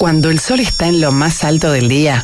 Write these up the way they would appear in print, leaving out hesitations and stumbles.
Cuando el sol está en lo más alto del día,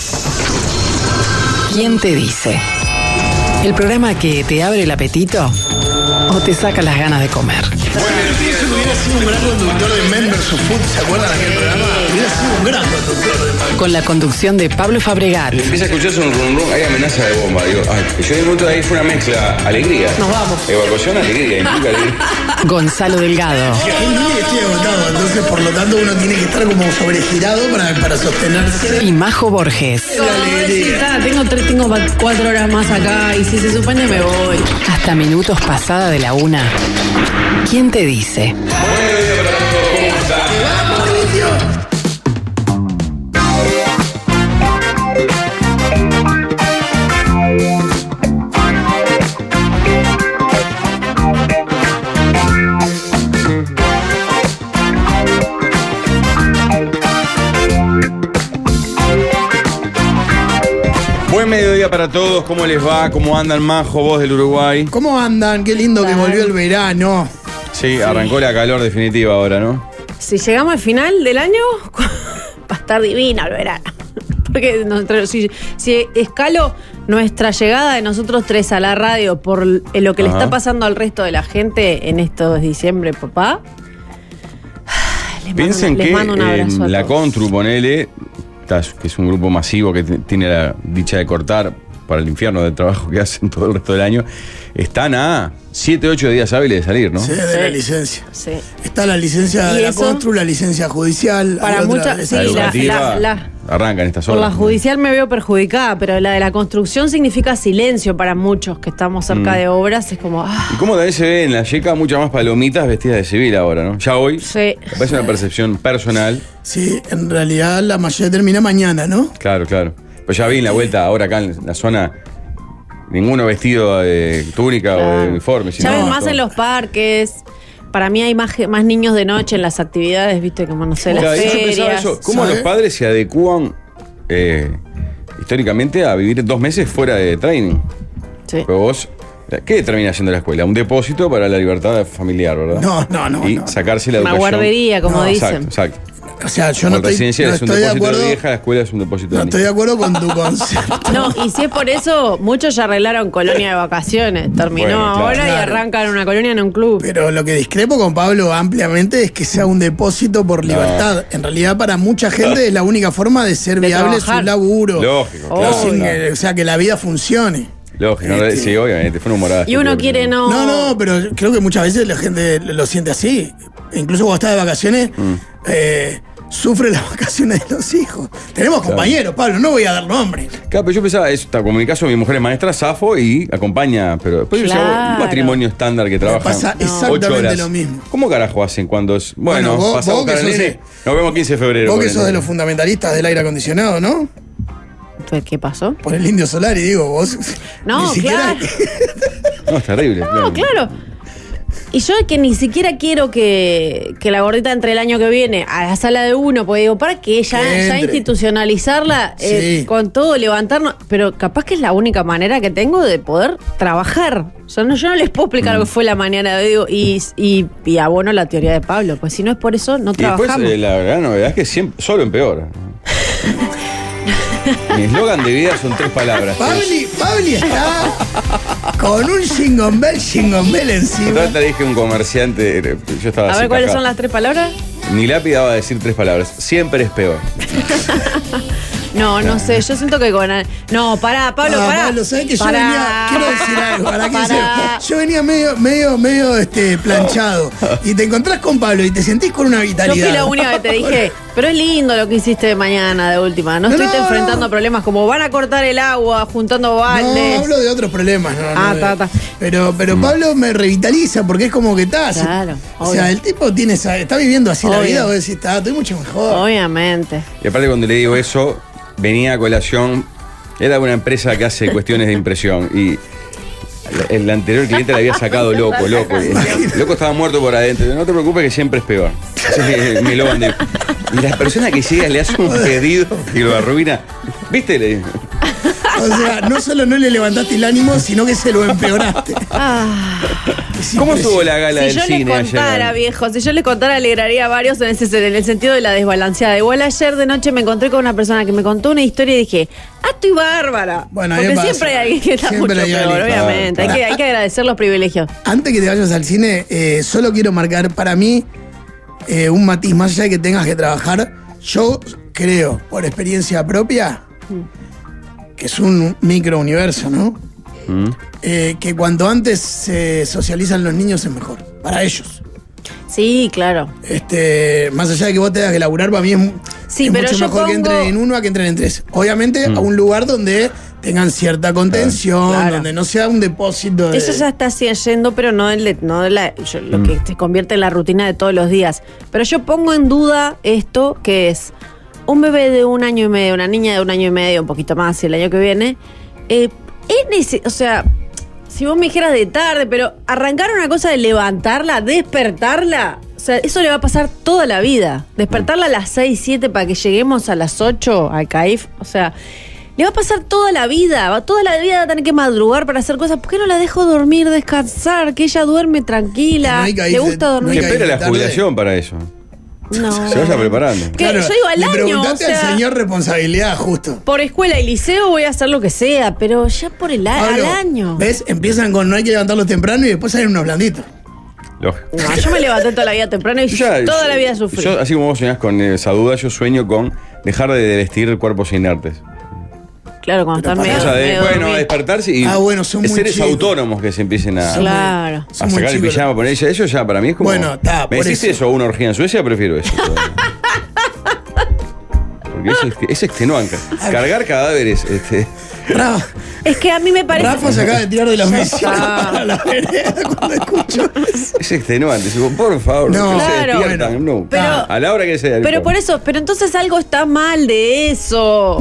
¿quién te dice? ¿El programa que te abre el apetito o te saca las ganas de comer? Bueno, pienso que hubiera sido un gran conductor de Men vs. Food, ¿se acuerdan de aquel programa? Hubiera sido un gran conductor de Men. Con la conducción de Pablo Fabregat. Empieza a escucharse un rum rum, hay amenaza de bomba. Digo, ay, yo en un momento de ahí fue una mezcla, alegría. Nos vamos. Evacuación, alegría, implica alegría. Gonzalo Delgado. Estoy agotado, entonces por lo tanto uno tiene que estar como sobregirado para sostenerse. Y Majo Borges. Tengo 4 horas más acá y si se suspende me voy. Hasta minutos pasada de la 1. ¿Quién te dice? Buen mediodía para todos, ¿cómo les va? ¿Cómo andan, Majo, vos del Uruguay? ¿Cómo andan? Qué lindo que volvió el verano. Sí, arrancó la calor definitiva ahora, ¿no? Si llegamos al final del año, va a estar divino el verano. Porque si escalo nuestra llegada de nosotros tres a la radio por lo que le está pasando al resto de la gente en estos diciembre, papá. Piensen que en la Contru, ponele, que es un grupo masivo que tiene la dicha de cortar para el infierno del trabajo que hacen todo el resto del año, están a 7, 8 días hábiles de salir, ¿no? Sí, de la licencia. Sí. Está la licencia de la Contru, la licencia judicial. Para muchas, sí, arrancan estas por horas. la judicial me veo perjudicada, pero la de la construcción significa silencio para muchos que estamos cerca de obras. Es como... Y cómo también se ve en la YECA muchas más palomitas vestidas de civil ahora, ¿no? Ya hoy. Sí. Me parece una percepción personal. Sí, en realidad la mayoría termina mañana, ¿no? Claro. Pues ya vi en la vuelta ahora acá en la zona, ninguno vestido de túnica o de uniforme. Ya ves más en los parques. Para mí hay más niños de noche en las actividades, viste, como no sé, las ferias. Yo pensaba eso, ¿cómo los padres se adecúan históricamente a vivir 2 meses fuera de training? Sí. Pero vos, ¿qué determina siendo la escuela? Un depósito para la libertad familiar, ¿verdad? No. Y sacarse la educación. Una guardería, como dicen. Exacto. O sea, yo no estoy es un de depósito acuerdo. de vieja, la escuela es un depósito de No estoy de acuerdo con tu concepto. No, y si es por eso, muchos ya arreglaron colonia de vacaciones. Terminó Bueno, claro. ahora y arrancan una colonia en un club. Pero lo que discrepo con Pablo ampliamente es que sea un depósito por libertad. En realidad, para mucha gente es la única forma de ser De viable trabajar. su laburo. Lógico, claro. O sea, que la vida funcione. Lógico, sí, obviamente, fue una humorada. Y uno quiere no... No, pero creo que muchas veces la gente lo siente así. Incluso cuando está de vacaciones, sufre las vacaciones de los hijos. Tenemos compañeros, Pablo, no voy a dar nombres. Claro, pero yo pensaba, como en mi caso, mi mujer es maestra, zafo y acompaña, pero después yo hago un matrimonio estándar que trabaja pasa 8 exactamente horas. lo mismo. ¿Cómo carajo hacen cuando es? Bueno, vos pasamos que para el sos nene, nos vemos 15 de febrero. Vos que sos de los fundamentalistas del aire acondicionado, ¿no? Entonces, ¿qué pasó? Por el Indio Solar, y digo, vos... No, ni siquiera- claro. No, es terrible. No, claro. Y yo que ni siquiera quiero que la gordita entre el año que viene a la sala de uno, porque digo, para que ya entre. institucionalizarla Sí. con todo, levantarnos, pero capaz que es la única manera que tengo de poder trabajar. O sea, yo no les puedo explicar lo que fue la mañana, digo, y abono la teoría de Pablo, pues si no es por eso, no Y después, trabajamos. la verdad novedad es que siempre, solo empeora. Mi eslogan de vida son 3 palabras. Pabli está con un jingle bell encima. Otra vez te dije un comerciante, yo estaba A así ver, ¿cuáles cajado. son las 3 palabras? Ni lápida va a decir 3 palabras. Siempre es peor. No sé, yo siento que con... No, pará, Pablo, pará. Pablo, ¿sabés que Pará. yo venía? Quiero decir algo, ¿para qué Pará. yo venía medio planchado. Y te encontrás con Pablo y te sentís con una Yo vitalidad. fui la única que te dije, pero es lindo lo que hiciste de mañana, de última. No estoy enfrentando a problemas como van a cortar el agua, juntando baldes. No, hablo de otros problemas. Ta. Pero Pablo me revitaliza porque es como que está. Claro, O sea, el tipo está viviendo así la Obvio. vida. Vos decís, estoy mucho mejor. Obviamente. Y aparte cuando le digo eso, venía a colación, era una empresa que hace cuestiones de impresión y el anterior cliente le había sacado loco. El loco estaba muerto por adentro. No te preocupes que siempre es peor. Ese es mi eslogan de... Y la persona que llega le hace un pedido y lo arruina. ¿Viste? Le digo. O sea, no solo no le levantaste el ánimo, sino que se lo empeoraste. ¿Cómo estuvo la gala del Si yo cine les contara, ayer? viejo, si yo les contara, alegraría a varios en el sentido de la desbalanceada. Igual ayer de noche me encontré con una persona que me contó una historia y dije, estoy bárbara. Bueno, porque pasa. siempre hay alguien que está Siempre mucho hay peor, alguien. obviamente. Hay que agradecer los privilegios. Antes que te vayas al cine, solo quiero marcar para mí un matiz, más allá de que tengas que trabajar. Yo creo, por experiencia propia, que es un microuniverso, ¿no? Que cuanto antes se socializan los niños es mejor, para ellos. Sí, claro. Más allá de que vos tengas que laburar, para mí es Sí, pero mucho yo mejor que pongo- entren en uno a que entren en tres. Obviamente a un lugar donde tengan cierta contención, Claro. donde no sea un depósito de... Eso ya está así yendo, pero no lo que se convierte en la rutina de todos los días. Pero yo pongo en duda esto, que es un bebé de 1 año y medio, una niña de 1 año y medio, un poquito más el año que viene. O sea, si vos me dijeras de tarde, pero arrancar una cosa de levantarla, despertarla, o sea, eso le va a pasar toda la vida. Despertarla a las 6, 7 para que lleguemos a las 8 al CAIF, o sea... Le va a pasar toda la vida va a tener que madrugar para hacer cosas. ¿Por qué no la dejo dormir, descansar? Que ella duerme tranquila. No hay que Le irse- gusta no dormir. hay Que que espera la tarde. jubilación para eso. No. Se vaya preparando. Que yo digo al le año, preguntaste o sea- al señor responsabilidad, justo. Por escuela y liceo voy a hacer lo que sea, pero ya por al Pablo, año. ¿ves? Empiezan con no hay que levantarlos temprano y después salen unos blanditos. Lógico. No, yo me levanté toda la vida temprano y Ya, toda la vida sufrí. Yo, así como vos soñás con esa duda, yo sueño con dejar de vestir cuerpos inertes. Claro, cuando Pero están para- medio, O sea, medio bueno, dormidos. despertarse y bueno, son muy seres chicos. autónomos que se empiecen a, Claro. Son a muy sacar el chicos. pijama, poner eso ya para mí es como. Bueno, está, ¿Me por decís eso. eso o una orgía en Suecia? Prefiero eso. Porque es extenuante. Cargar cadáveres. Rafa, Es que a mí me parece... Rafa se acaba de tirar de la oficina Ah. para la vereda cuando escucho eso. Es extenuante. Digo, por favor, No, que se claro. despiertan. No, Pero- a la hora que sea. Pero por eso, pero entonces algo está mal de eso.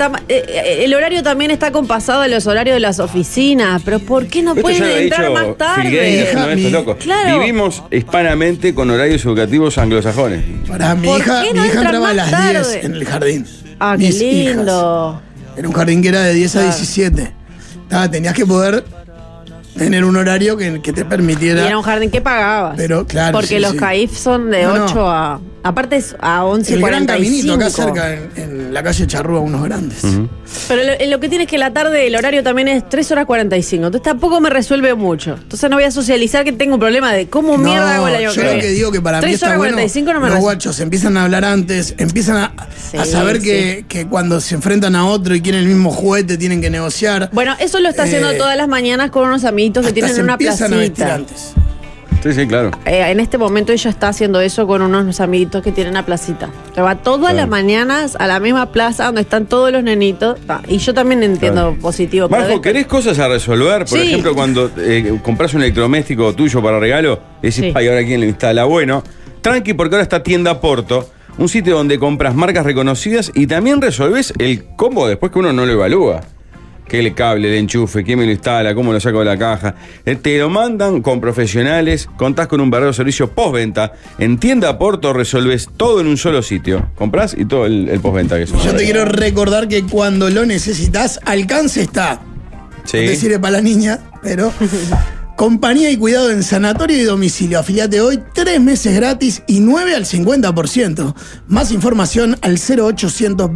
El horario también está compasado a los horarios de las oficinas. Pero ¿por qué no Esto ya pueden lo ha entrar dicho más Phil tarde? Gates, no, esto es loco. Claro. Vivimos hispanamente con horarios educativos anglosajones. Para mi ¿Por hija, qué mi no hija entran entraba a más las tarde? 10 en el jardín. Ah, qué Mis hijas. lindo. Era un jardín que era de 10 a 17. Tenías que poder tener un horario que te Y permitiera. era un jardín que pagabas. Pero, claro, Porque sí, los sí. CAIF son de No, no. 8 a... Aparte es a El gran caminito 11:45. acá cerca, en la calle Charrúa, unos grandes. Pero lo que tiene es que la tarde, el horario también es 3 horas 45. Entonces tampoco me resuelve mucho. Entonces no voy a socializar que tengo un problema de cómo mierda hago el año yo que lo viene. que digo que para mí 3 está horas bueno, 45 no me los resuelve. guachos empiezan a hablar antes, empiezan a Sí, saber sí. que cuando se enfrentan a otro y quieren el mismo juguete tienen que negociar. Bueno, eso lo está haciendo todas las mañanas con unos amiguitos que Hasta tienen se una empiezan a vestir placita. antes. Sí, sí, claro. En este momento ella está haciendo eso con unos amiguitos que tienen una placita. Que va todas las mañanas a la misma plaza donde están todos los nenitos. Y yo también entiendo Claro. positivo. pero Marjo, después- ¿querés cosas a resolver? Por Sí. ejemplo, cuando compras un electrodoméstico tuyo para regalo, y decís, Sí. ay, ahora quién lo instala. Bueno, tranqui, porque ahora está Tienda Porto, un sitio donde compras marcas reconocidas y también resolvés el combo después que uno no lo evalúa. ¿Qué el cable, el enchufe? ¿Quién me lo instala? ¿Cómo lo saco de la caja? Te lo mandan con profesionales, contás con un verdadero servicio postventa. En Tienda Porto resolvés todo en un solo sitio. Comprás y todo el postventa que es. Yo te quiero recordar que cuando lo necesitas, alcance está. Sí. No te sirve para la niña, pero. Compañía y cuidado en sanatorio y domicilio. Afiliate hoy, 3 meses gratis y 9 al 50%. Más información al 0800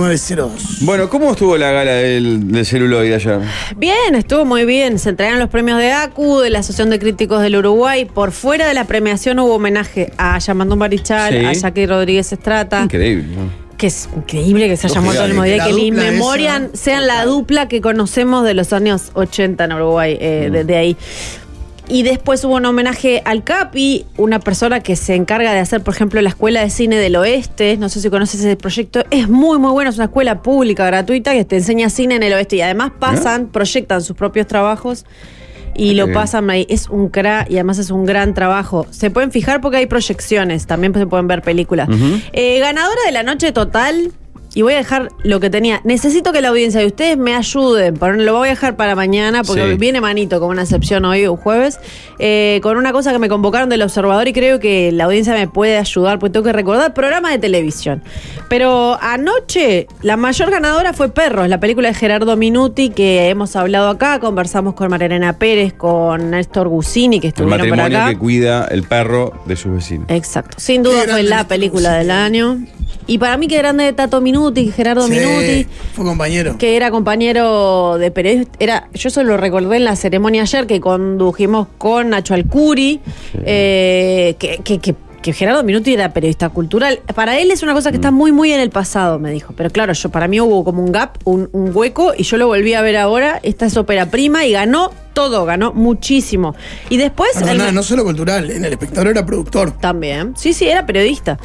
2902. Bueno, ¿cómo estuvo la gala del celuloide ayer? Bien, estuvo muy bien. Se entregaron los premios de ACU, de la Asociación de Críticos del Uruguay. Por fuera de la premiación hubo homenaje a Yamandú Marichal, Sí. a Jackie Rodríguez Estrata. Increíble, ¿no? Que es increíble que se haya muerto el mismo día, La que le dupla inmemorian, esa, sean la dupla que conocemos de los años 80 en Uruguay, de ahí. Y después hubo un homenaje al Capi, una persona que se encarga de hacer, por ejemplo, la Escuela de Cine del Oeste. No sé si conoces ese proyecto. Es muy, muy bueno. Es una escuela pública, gratuita, que te enseña cine en el oeste. Y además proyectan sus propios trabajos y Qué lo bien. pasan ahí. Es un cra y además es un gran trabajo. Se pueden fijar porque hay proyecciones. También se pueden ver películas. Ganadora de la noche total. y voy a dejar lo que tenía. Necesito que la audiencia de ustedes me ayuden. Lo voy a dejar para mañana porque viene manito, como una excepción hoy, un jueves, con una cosa que me convocaron del Observador y creo que la audiencia me puede ayudar porque tengo que recordar programa de televisión. Pero anoche la mayor ganadora fue Perros, la película de Gerardo Minuti que hemos hablado acá. Conversamos con Marilena Pérez, con Néstor Gusini, que estuvieron por acá. El matrimonio que cuida el perro de sus vecinos. Exacto. Sin duda fue la película del año. Y para mí, qué grande Tato Minuti, Gerardo Minuti. Fue compañero. Que era compañero de periodista. Yo eso lo recordé en la ceremonia ayer que condujimos con Nacho Alcuri. Que Gerardo Minuti era periodista cultural. Para él es una cosa que está muy, muy en el pasado, me dijo. Pero claro, para mí hubo como un gap, un hueco, y yo lo volví a ver ahora. Esta es ópera prima y ganó todo, ganó muchísimo. Y después... no solo cultural, en El Espectador era productor. También. Sí, era periodista.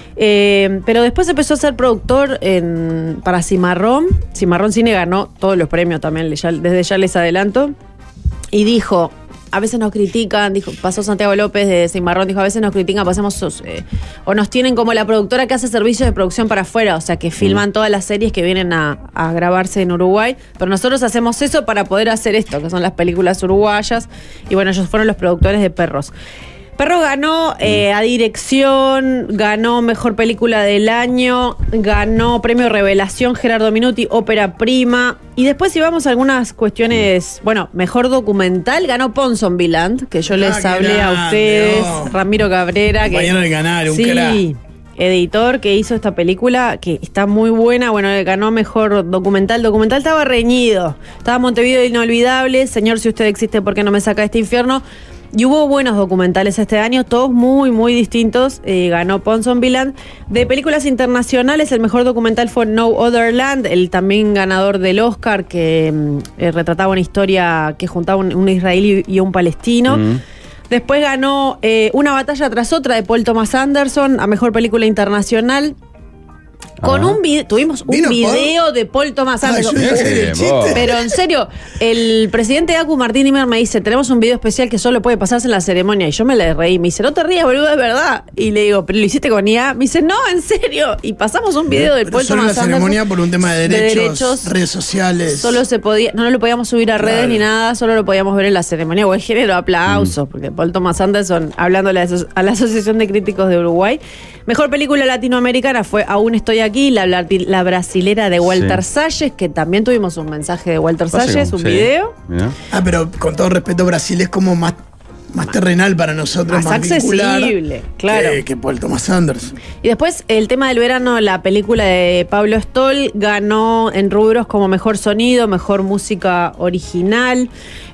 Pero después empezó a ser productor para Cimarrón. Cimarrón Cine ganó todos los premios también, desde ya les adelanto. Y dijo, a veces nos critican, pasó Santiago López de Cimarrón, dijo, a veces nos critican, pasamos o nos tienen como la productora que hace servicios de producción para afuera, o sea, que filman todas las series que vienen a grabarse en Uruguay, pero nosotros hacemos eso para poder hacer esto, que son las películas uruguayas, y bueno, ellos fueron los productores de Perros. Perro ganó a dirección, ganó mejor película del año, ganó premio Revelación Gerardo Minuti, ópera prima. Y después si vamos a algunas cuestiones, bueno, mejor documental, ganó Ponsonbyland, que yo les hablé a ustedes, Ramiro Cabrera. Compañero del canal, un crack. Editor que hizo esta película, que está muy buena. Bueno, ganó mejor documental. Documental estaba reñido. Estaba Montevideo Inolvidable, Señor, si usted existe, ¿por qué no me saca de este infierno? Y hubo buenos documentales este año, todos muy, muy distintos. Ganó Ponsonbyland. De películas internacionales, el mejor documental fue No Other Land, el también ganador del Oscar, que retrataba una historia que juntaba un israelí y un palestino. Después ganó Una batalla tras otra de Paul Thomas Anderson a mejor película internacional. Con tuvimos un video de Paul Thomas Anderson. Pero en serio, el presidente de ACU, Martín Imer, me dice, tenemos un video especial que solo puede pasarse en la ceremonia. Y yo me le reí. Me dice, no te rías, boludo, es verdad. Y le digo, ¿pero lo hiciste con IA? Me dice, no, en serio. Y pasamos un video de Paul Thomas Anderson. La ceremonia por un tema de derechos, redes sociales. Solo se podía, no lo podíamos subir a redes ni nada, solo lo podíamos ver en la ceremonia. O el género aplausos, porque Paul Thomas Anderson, hablando a la Asociación de Críticos de Uruguay. Mejor película latinoamericana fue Aún estoy aquí, la brasilera de Walter Salles, que también tuvimos un mensaje de Walter Salles, un video. Mirá. Pero con todo respeto, Brasil es como más terrenal para nosotros, más accesible, claro. Que Paul Thomas Anderson. Y después, el tema del verano, la película de Pablo Stoll ganó en rubros como mejor sonido, mejor música original,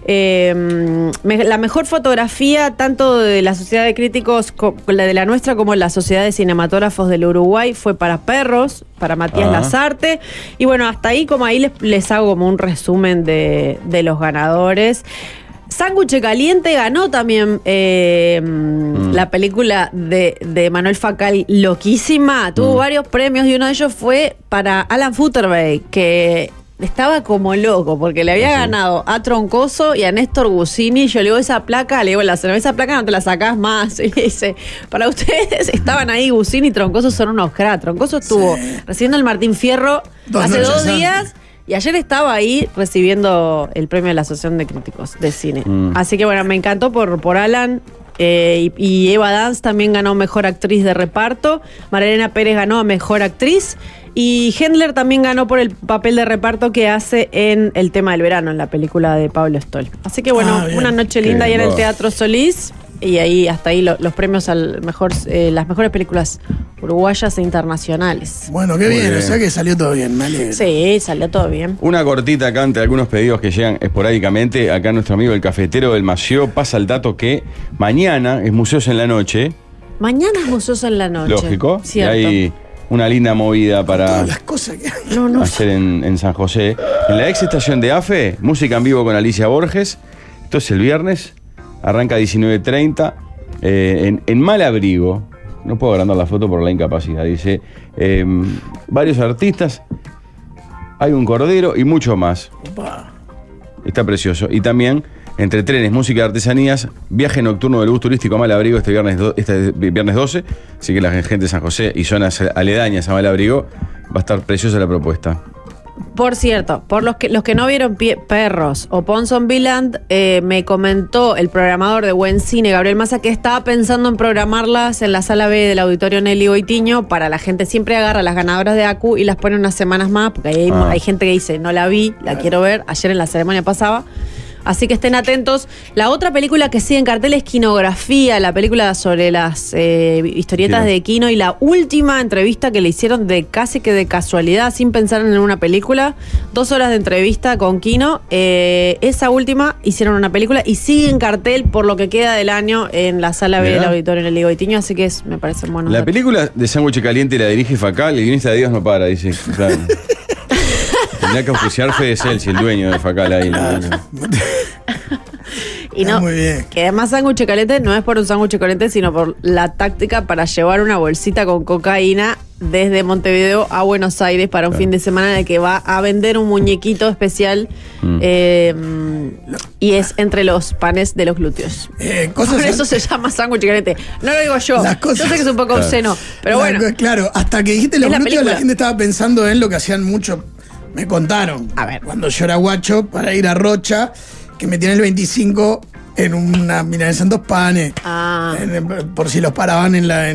la mejor fotografía, tanto de la Sociedad de Críticos, la de la nuestra, como la Sociedad de Cinematógrafos del Uruguay, fue para Perros, para Matías Lazarte. Y bueno, hasta ahí, como ahí les hago como un resumen de los ganadores. Sándwich Caliente ganó también la película de Manuel Facal, Loquísima. Tuvo varios premios y uno de ellos fue para Alan Futterberg, que estaba como loco porque le había ganado a Troncoso y a Néstor Gusini. Yo le digo, esa placa no te la sacás más. Y le dice, para ustedes estaban ahí, Gusini y Troncoso son unos cracks. Troncoso estuvo recibiendo el Martín Fierro hace 2 días. Y ayer estaba ahí recibiendo el premio de la Asociación de Críticos de Cine. Así que bueno, me encantó por Alan. Y Eva Dance también ganó Mejor Actriz de Reparto. Marilena Pérez ganó a Mejor Actriz. Y Hendler también ganó por el papel de reparto que hace en El tema del verano, en la película de Pablo Stoll. Así que bueno, una noche linda ahí en el Teatro Solís. Y ahí hasta ahí los premios al las mejores películas uruguayas e internacionales. Bueno, qué bien, o sea que salió todo bien, me alegro. Sí, salió todo bien. Una cortita acá ante algunos pedidos que llegan esporádicamente. Acá nuestro amigo el cafetero del Mació pasa el dato que mañana es Museos en la Noche. Mañana es Museos en la Noche. Lógico. Cierto. Y hay una linda movida para todas las cosas que hay. hacer en San José. En la ex estación de AFE, música en vivo con Alicia Borges. Esto es el viernes. Arranca 19:30 en Malabrigo. No puedo agrandar la foto por la incapacidad. Dice, varios artistas, hay un cordero y mucho más. Opa. Está precioso. Y también, entre trenes, música de artesanías, viaje nocturno del bus turístico a Malabrigo este viernes 12. Así que la gente de San José y zonas aledañas a Malabrigo Va a estar preciosa la propuesta. Por cierto, por los que no vieron Perros o Ponsonbyland, me comentó el programador de Buen Cine, Gabriel Massa, que estaba pensando en programarlas en la sala B del Auditorio Nelly Goitiño para la gente. Siempre agarra las ganadoras de ACU y las pone unas semanas más, porque hay gente que dice, no la vi, la quiero ver. Ayer en la ceremonia pasaba. Así que estén atentos. La otra película que sigue en cartel es Quinografía, la película sobre las historietas de Quino, y la última entrevista que le hicieron casi que de casualidad, sin pensar en una película. 2 horas de entrevista con Quino. Esa última hicieron una película y sigue en cartel por lo que queda del año en la sala B del Auditorio en el Goitiño, así que me parece bueno. La película de Sándwich Caliente la dirige Facal, el guionista de Dios no para, dice. Claro. Tendría que auspiciar Fede Celsi, el dueño de Facal ahí. Y no, muy bien. Que además sándwich caliente no es por un sándwich caliente, sino por la táctica para llevar una bolsita con cocaína desde Montevideo a Buenos Aires para un fin de semana en el que va a vender un muñequito especial y es entre los panes de los glúteos. Por eso se llama sándwich caliente. No lo digo yo. Yo sé que es un poco obsceno, pero bueno. Claro, hasta que dijiste los glúteos, la gente estaba pensando en lo que hacían mucho. Me contaron, a ver, cuando yo era guacho, para ir a Rocha, que metían el 25 en una milanesa en 2 panes. Por si los paraban en la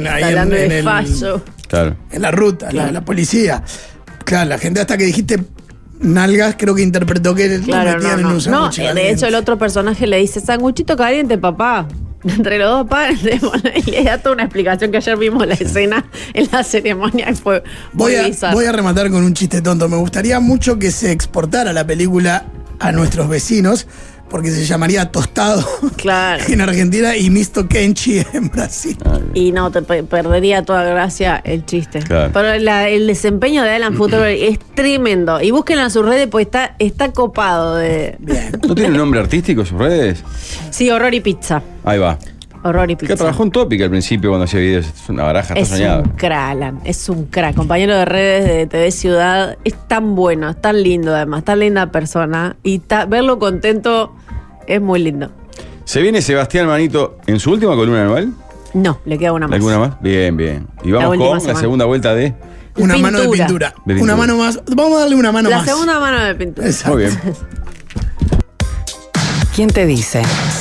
ruta, la policía. Claro, la gente, hasta que dijiste nalgas, creo que interpretó que lo metían en un sándwich caliente. De hecho, el otro personaje le dice, sanguchito caliente, papá. Entre los 2 panes, y le da toda una explicación que ayer vimos la escena en la ceremonia y fue voy a rematar con un chiste tonto. Me gustaría mucho que se exportara la película a nuestros vecinos, porque se llamaría Tostado en Argentina y Misto Kenchi en Brasil. Y no, te perdería toda gracia el chiste. Claro. Pero el desempeño de Alan Futterberg es tremendo. Y búsquenlo en sus redes, pues está copado. ¿No tiene nombre artístico sus redes? Sí, Horror y Pizza. Ahí va. Horror y Pizza. Que trabajó en Topic al principio cuando hacía videos. Es una baraja, está soñado. Es un crack, Alan. Es un crack. Compañero de redes de TV Ciudad. Es tan bueno, es tan lindo además, tan linda persona. Y verlo contento es muy lindo. ¿Se viene Sebastián Manito en su última columna anual? No, le queda una más. ¿Alguna más? Bien, bien. Y vamos con la segunda vuelta de... Una mano de pintura. Una mano más. Vamos a darle una mano más. La segunda mano de pintura. Exacto. Muy bien. ¿Quién te dice?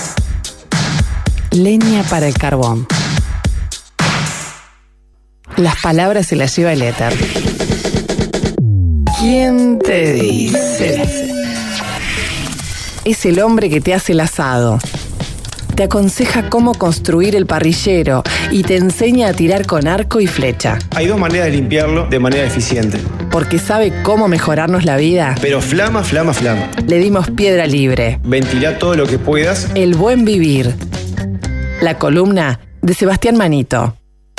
Leña para el carbón. Las palabras se las lleva el éter. ¿Quién te dice? Es el hombre que te hace el asado. Te aconseja cómo construir el parrillero y te enseña a tirar con arco y flecha. Hay 2 maneras de limpiarlo de manera eficiente. Porque sabe cómo mejorarnos la vida. Pero flama, flama, flama. Le dimos piedra libre. Ventilá todo lo que puedas. El buen vivir. La columna de Sebastián Manito.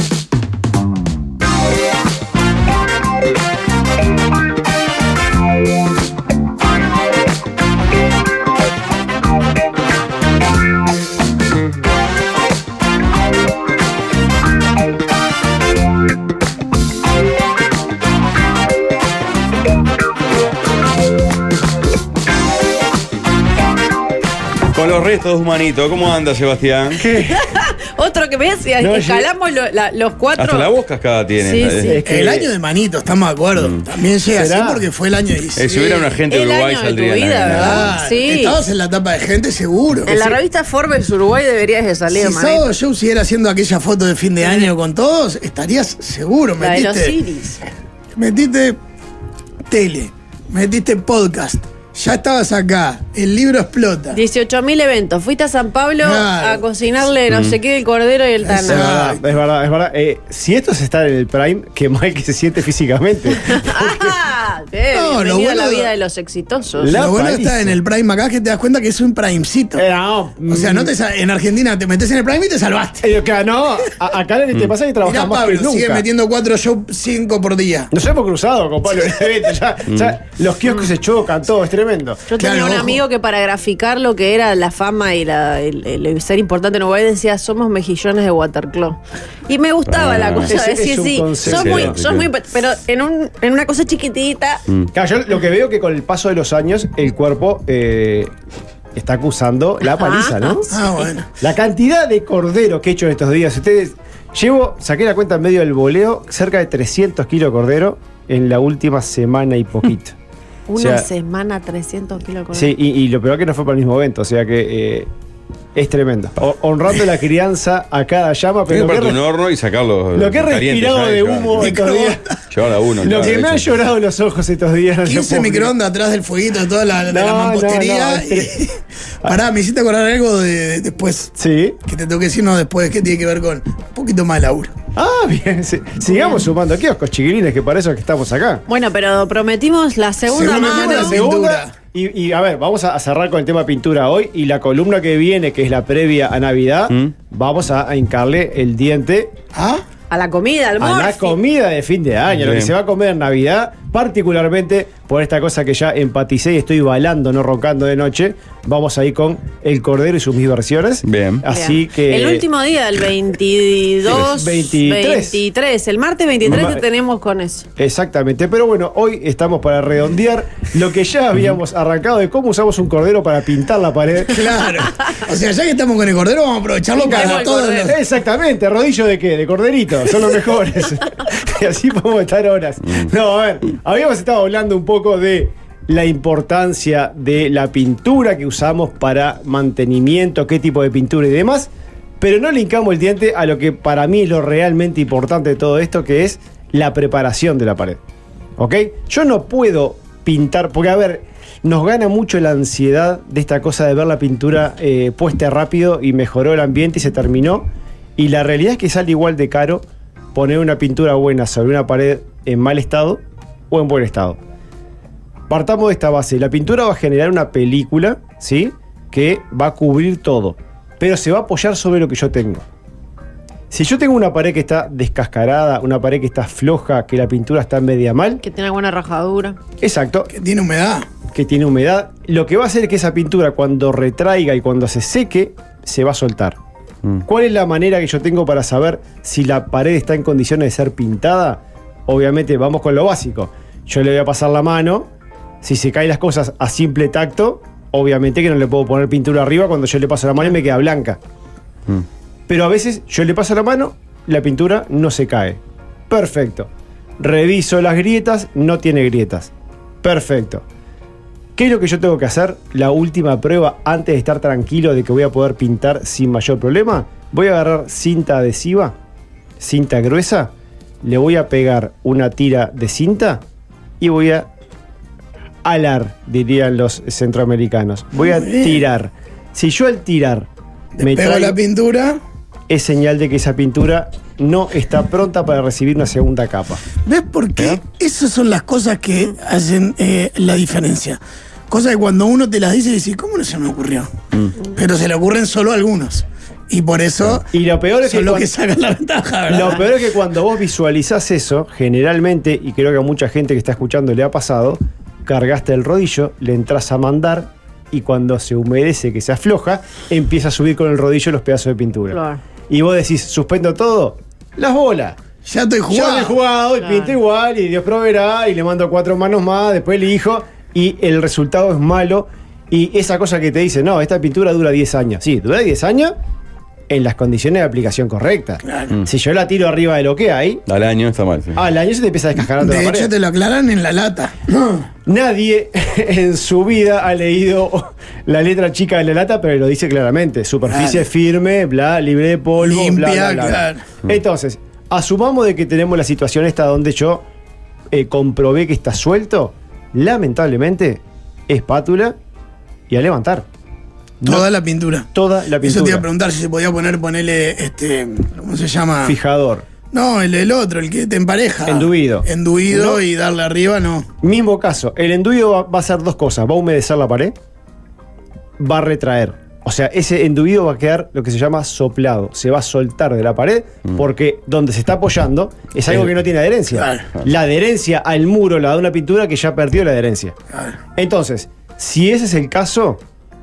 Con los restos de Manito, ¿cómo anda, Sebastián? Otro que me decía, escalamos los 4. Hasta la voz cascada tiene. Sí, sí. Es que el año de Manito, estamos de acuerdo. También llega así porque fue el año de... Si hubiera una gente de Uruguay saldría en la vida, ¿verdad? Sí. Estabas en la etapa de gente, seguro. En la revista Forbes Uruguay deberías de salir, si Manito. Sábado Show siguiera haciendo aquella foto de fin de año con todos, estarías seguro. La de los Iris. Metiste tele, metiste podcast. Ya estabas acá, el libro explota. 18.000 eventos. Fuiste a San Pablo a cocinarle no sé qué, el cordero y el tana. Es verdad. Si estos están en el prime, qué mal que se siente físicamente. Bienvenido a la vida de los exitosos. Lo bueno está en el prime acá, que te das cuenta que es un primecito. O sea, en Argentina te metes en el prime y te salvaste. Acá te pasa que trabajamos más Pablo, que nunca. sigue metiendo 4 shows, 5 por día. Nos hemos cruzado con Pablo en el evento. Ya los kioscos se chocan, todo es tremendo. Yo tenía un amigo que para graficar lo que era la fama y el ser importante en Uruguay decía, somos mejillones de Waterclaw. Y me gustaba la cosa de decir, sí, sos muy, pero en una cosa chiquitita. Claro, yo lo que veo que con el paso de los años el cuerpo está acusando la paliza, ¿no? Bueno. La cantidad de cordero que he hecho en estos días. Saqué la cuenta en medio del voleo, cerca de 300 kilos de cordero. en la última semana y poquito. Una semana, 300 kilos de cordero. Sí, y lo peor que no fue para el mismo evento, o sea que es tremendo. Honrando la crianza a cada llama, pero Tienes que ponerte un horno y sacarlo. lo que he respirado de humo estos días. Llevar a uno. Lo que me han llorado los ojos estos días. 15 microondas atrás del fueguito de toda la mampostería. Pará, me hiciste acordar algo de después. Sí. Que te tengo que decir, no después, que tiene que ver con un poquito más de laburo. Ah, bien. Sigamos sumando kioscos, chiquilines, que para eso es que estamos acá. Bueno, pero prometimos la segunda mano. La segunda. Y a ver, vamos a cerrar con el tema pintura hoy. Y la columna que viene, que es la previa a Navidad, vamos a hincarle el diente a la comida, al a la morfi. comida de fin de año, Bien. lo que se va a comer en Navidad, particularmente por esta cosa que ya empaticé y estoy balando, no roncando de noche. Vamos a ir con el cordero y sus mis versiones. Bien. Así Bien. que. El último día, el 22, 23. El martes 23 Ma- te tenemos con eso. Exactamente, pero bueno, hoy estamos para redondear lo que ya habíamos arrancado de cómo usamos un cordero para pintar la pared. Claro. O sea, ya que estamos con el cordero, vamos a aprovecharlo Pintamos para el todos cordero. los. Exactamente, rodillo de qué, de corderito, son los mejores. Y así podemos estar horas. No, a ver, habíamos estado hablando un poco de la importancia de la pintura que usamos para mantenimiento, qué tipo de pintura y demás, pero no le hincamos el diente a lo que para mí es lo realmente importante de todo esto, que es la preparación de la pared. ¿Ok? Yo no puedo pintar, porque a ver, nos gana mucho la ansiedad de esta cosa de ver la pintura puesta rápido y mejoró el ambiente y se terminó. Y la realidad es que sale igual de caro poner una pintura buena sobre una pared en mal estado o en buen estado. Partamos de esta base. La pintura va a generar una película, ¿sí? Que va a cubrir todo, pero se va a apoyar sobre lo que yo tengo. Si yo tengo una pared que está descascarada, una pared que está floja, que la pintura está media mal, Que tiene buena rajadura. exacto, Que tiene humedad. que tiene humedad, lo que va a hacer es que esa pintura cuando retraiga y cuando se seque, se va a soltar. ¿Cuál es la manera que yo tengo para saber si la pared está en condiciones de ser pintada? Obviamente vamos con lo básico. Yo le voy a pasar la mano. Si se caen las cosas a simple tacto, obviamente que no le puedo poner pintura arriba cuando yo le paso la mano y me queda blanca. Pero a veces yo le paso la mano, la pintura no se cae. Perfecto. Reviso las grietas, no tiene grietas. Perfecto. ¿Qué es lo que yo tengo que hacer? La última prueba antes de estar tranquilo de que voy a poder pintar sin mayor problema. Voy a agarrar cinta adhesiva, cinta gruesa, le voy a pegar una tira de cinta y voy a alar, dirían los centroamericanos. Voy a Muy bien. tirar. Si yo al tirar me Pego traigo, la pintura. es señal de que esa pintura no está pronta para recibir una segunda capa. ¿Ves por qué? Esas son las cosas que hacen la diferencia. Cosas que cuando uno te las dice, decís, ¿cómo no se me ocurrió? Pero se le ocurren solo a algunos. Y por eso Y lo peor es que son los cuando- que sacan la ventaja, ¿verdad? Lo peor es que cuando vos visualizás eso, generalmente, y creo que a mucha gente que está escuchando le ha pasado, cargaste el rodillo, le entras a mandar y cuando se humedece, que se afloja, empieza a subir con el rodillo los pedazos de pintura. Claro. Y vos decís, suspendo todo, las bolas. Ya estoy Yo jugando. he jugado y Claro. pinto igual y Dios proveerá y le mando 4 manos más, después elijo y el resultado es malo. Y esa cosa que te dice, no, esta pintura dura 10 años. Sí, dura 10 años en las condiciones de aplicación correctas. Claro. Si yo la tiro arriba de lo que hay, Al año está mal. Sí. al año se te empieza a descascarar toda De la hecho, pared. te lo aclaran en la lata. Nadie en su vida ha leído la letra chica de la lata, pero lo dice claramente. Superficie Claro. firme, bla, libre de polvo, Limpia, bla, bla, bla. claro. Entonces, asumamos de que tenemos la situación esta donde yo comprobé que está suelto. Lamentablemente, espátula y a levantar. Toda la pintura. Toda la pintura. Eso te iba a preguntar si se podía ponerle, ¿cómo se llama? Fijador. No, el otro, el que te empareja. Enduido. Enduido No. y darle arriba, no. Mismo caso, el enduido va a hacer dos cosas. Va a humedecer la pared, va a retraer. O sea, ese enduido va a quedar lo que se llama soplado. Se va a soltar de la pared porque donde se está apoyando es algo que no tiene adherencia. Claro. La adherencia al muro la da una pintura que ya perdió la adherencia. Claro. Entonces, si ese es el caso,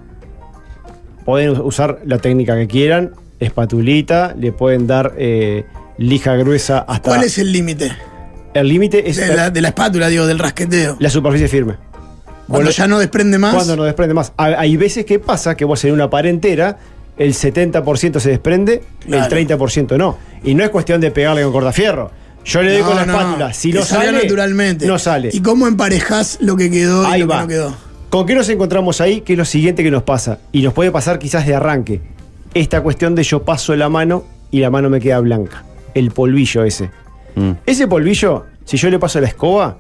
pueden usar la técnica que quieran, espatulita, le pueden dar lija gruesa hasta... ¿Cuál es el límite? El límite es De la espátula, digo, del rasqueteo. la superficie firme. Cuando ya no desprende más. Cuando no desprende más. Hay veces que pasa que vos en una pared entera, el 70% se desprende, Claro. el 30% no. Y no es cuestión de pegarle con cortafierro. Yo le doy con la espátula. Si que no salga sale, naturalmente. no sale. ¿Y cómo emparejás lo que quedó Ahí y lo va. que no quedó? ¿Con qué nos encontramos ahí? Que es lo siguiente que nos pasa. Y nos puede pasar quizás de arranque. Esta cuestión de yo paso la mano y la mano me queda blanca. El polvillo ese. Ese polvillo, si yo le paso la escoba,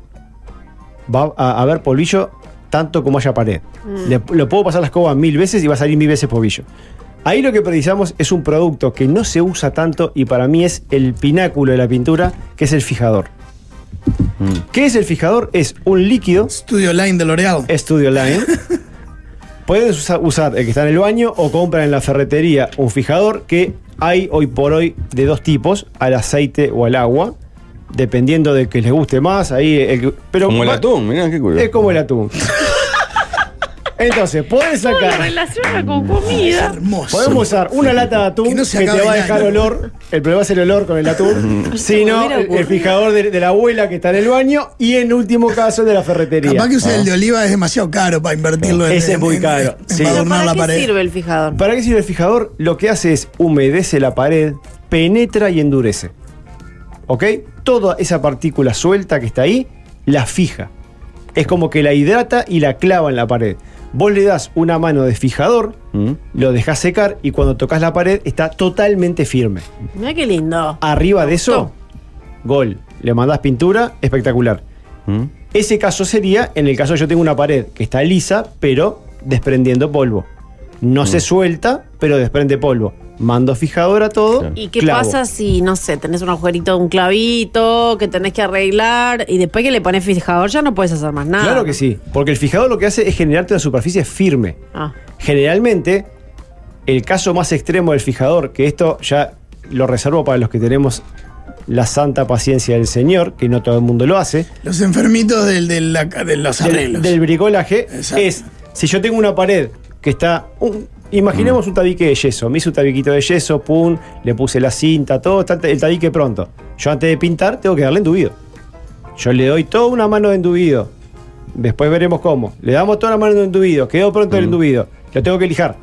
va a haber polvillo tanto como haya pared. Lo puedo pasar la escoba 1000 veces y va a salir 1000 veces polvillo. Ahí lo que precisamos es un producto que no se usa tanto y para mí es el pináculo de la pintura, que es el fijador. ¿Qué es el fijador? Es un líquido. Studio Line de L'Oreal. Studio Line. Puedes usar el que está en el baño o compran en la ferretería un fijador que hay hoy por hoy de dos tipos, al aceite o al agua, dependiendo de que les guste más. Pero como el atún, mirá qué curioso. Es como el atún. Entonces, puedes Lo sacar. relaciona con comida. Hermoso. Podemos usar una lata de atún Que no se que te acabe va a el dejar año. olor. El problema es el olor con el atún. Si no, hubiera el ocurrido. fijador de la abuela que está en el baño. Y en último caso, el de la ferretería. Capaz que usar el de oliva es demasiado caro para invertirlo en Ese es muy caro. en Sí. para ¿Pero adornar para la qué pared. sirve el fijador? ¿Para qué sirve el fijador? Lo que hace es humedece la pared, penetra y endurece. ¿Ok? Toda esa partícula suelta que está ahí, la fija. Es como que la hidrata y la clava en la pared. Vos le das una mano de fijador, lo dejás secar y cuando tocas la pared está totalmente firme. Mira qué lindo. Arriba de eso, gol. Le mandás pintura, espectacular. Ese caso sería en el caso de yo tengo una pared que está lisa, pero desprendiendo polvo. No se suelta, pero desprende polvo. Mando fijador a todo. Claro. ¿Y qué clavo. pasa si, no sé, tenés un agujerito de un clavito que tenés que arreglar y después que le pones fijador ya no puedes hacer más nada? Claro que sí, porque el fijador lo que hace es generarte una superficie firme. Ah. Generalmente, el caso más extremo del fijador, que esto ya lo reservo para los que tenemos la santa paciencia del Señor, que no todo el mundo lo hace, Los enfermitos de los arreglos. del bricolaje, Exacto. es, si yo tengo una pared que está... imaginemos un tabique de yeso, me hice un tabiquito de yeso, pum, le puse la cinta, todo, está el tabique pronto. Yo antes de pintar tengo que darle endubido. Yo le doy toda una mano de endubido. Después veremos cómo. Le damos toda la mano de endubido, quedó pronto el endubido. Lo tengo que lijar.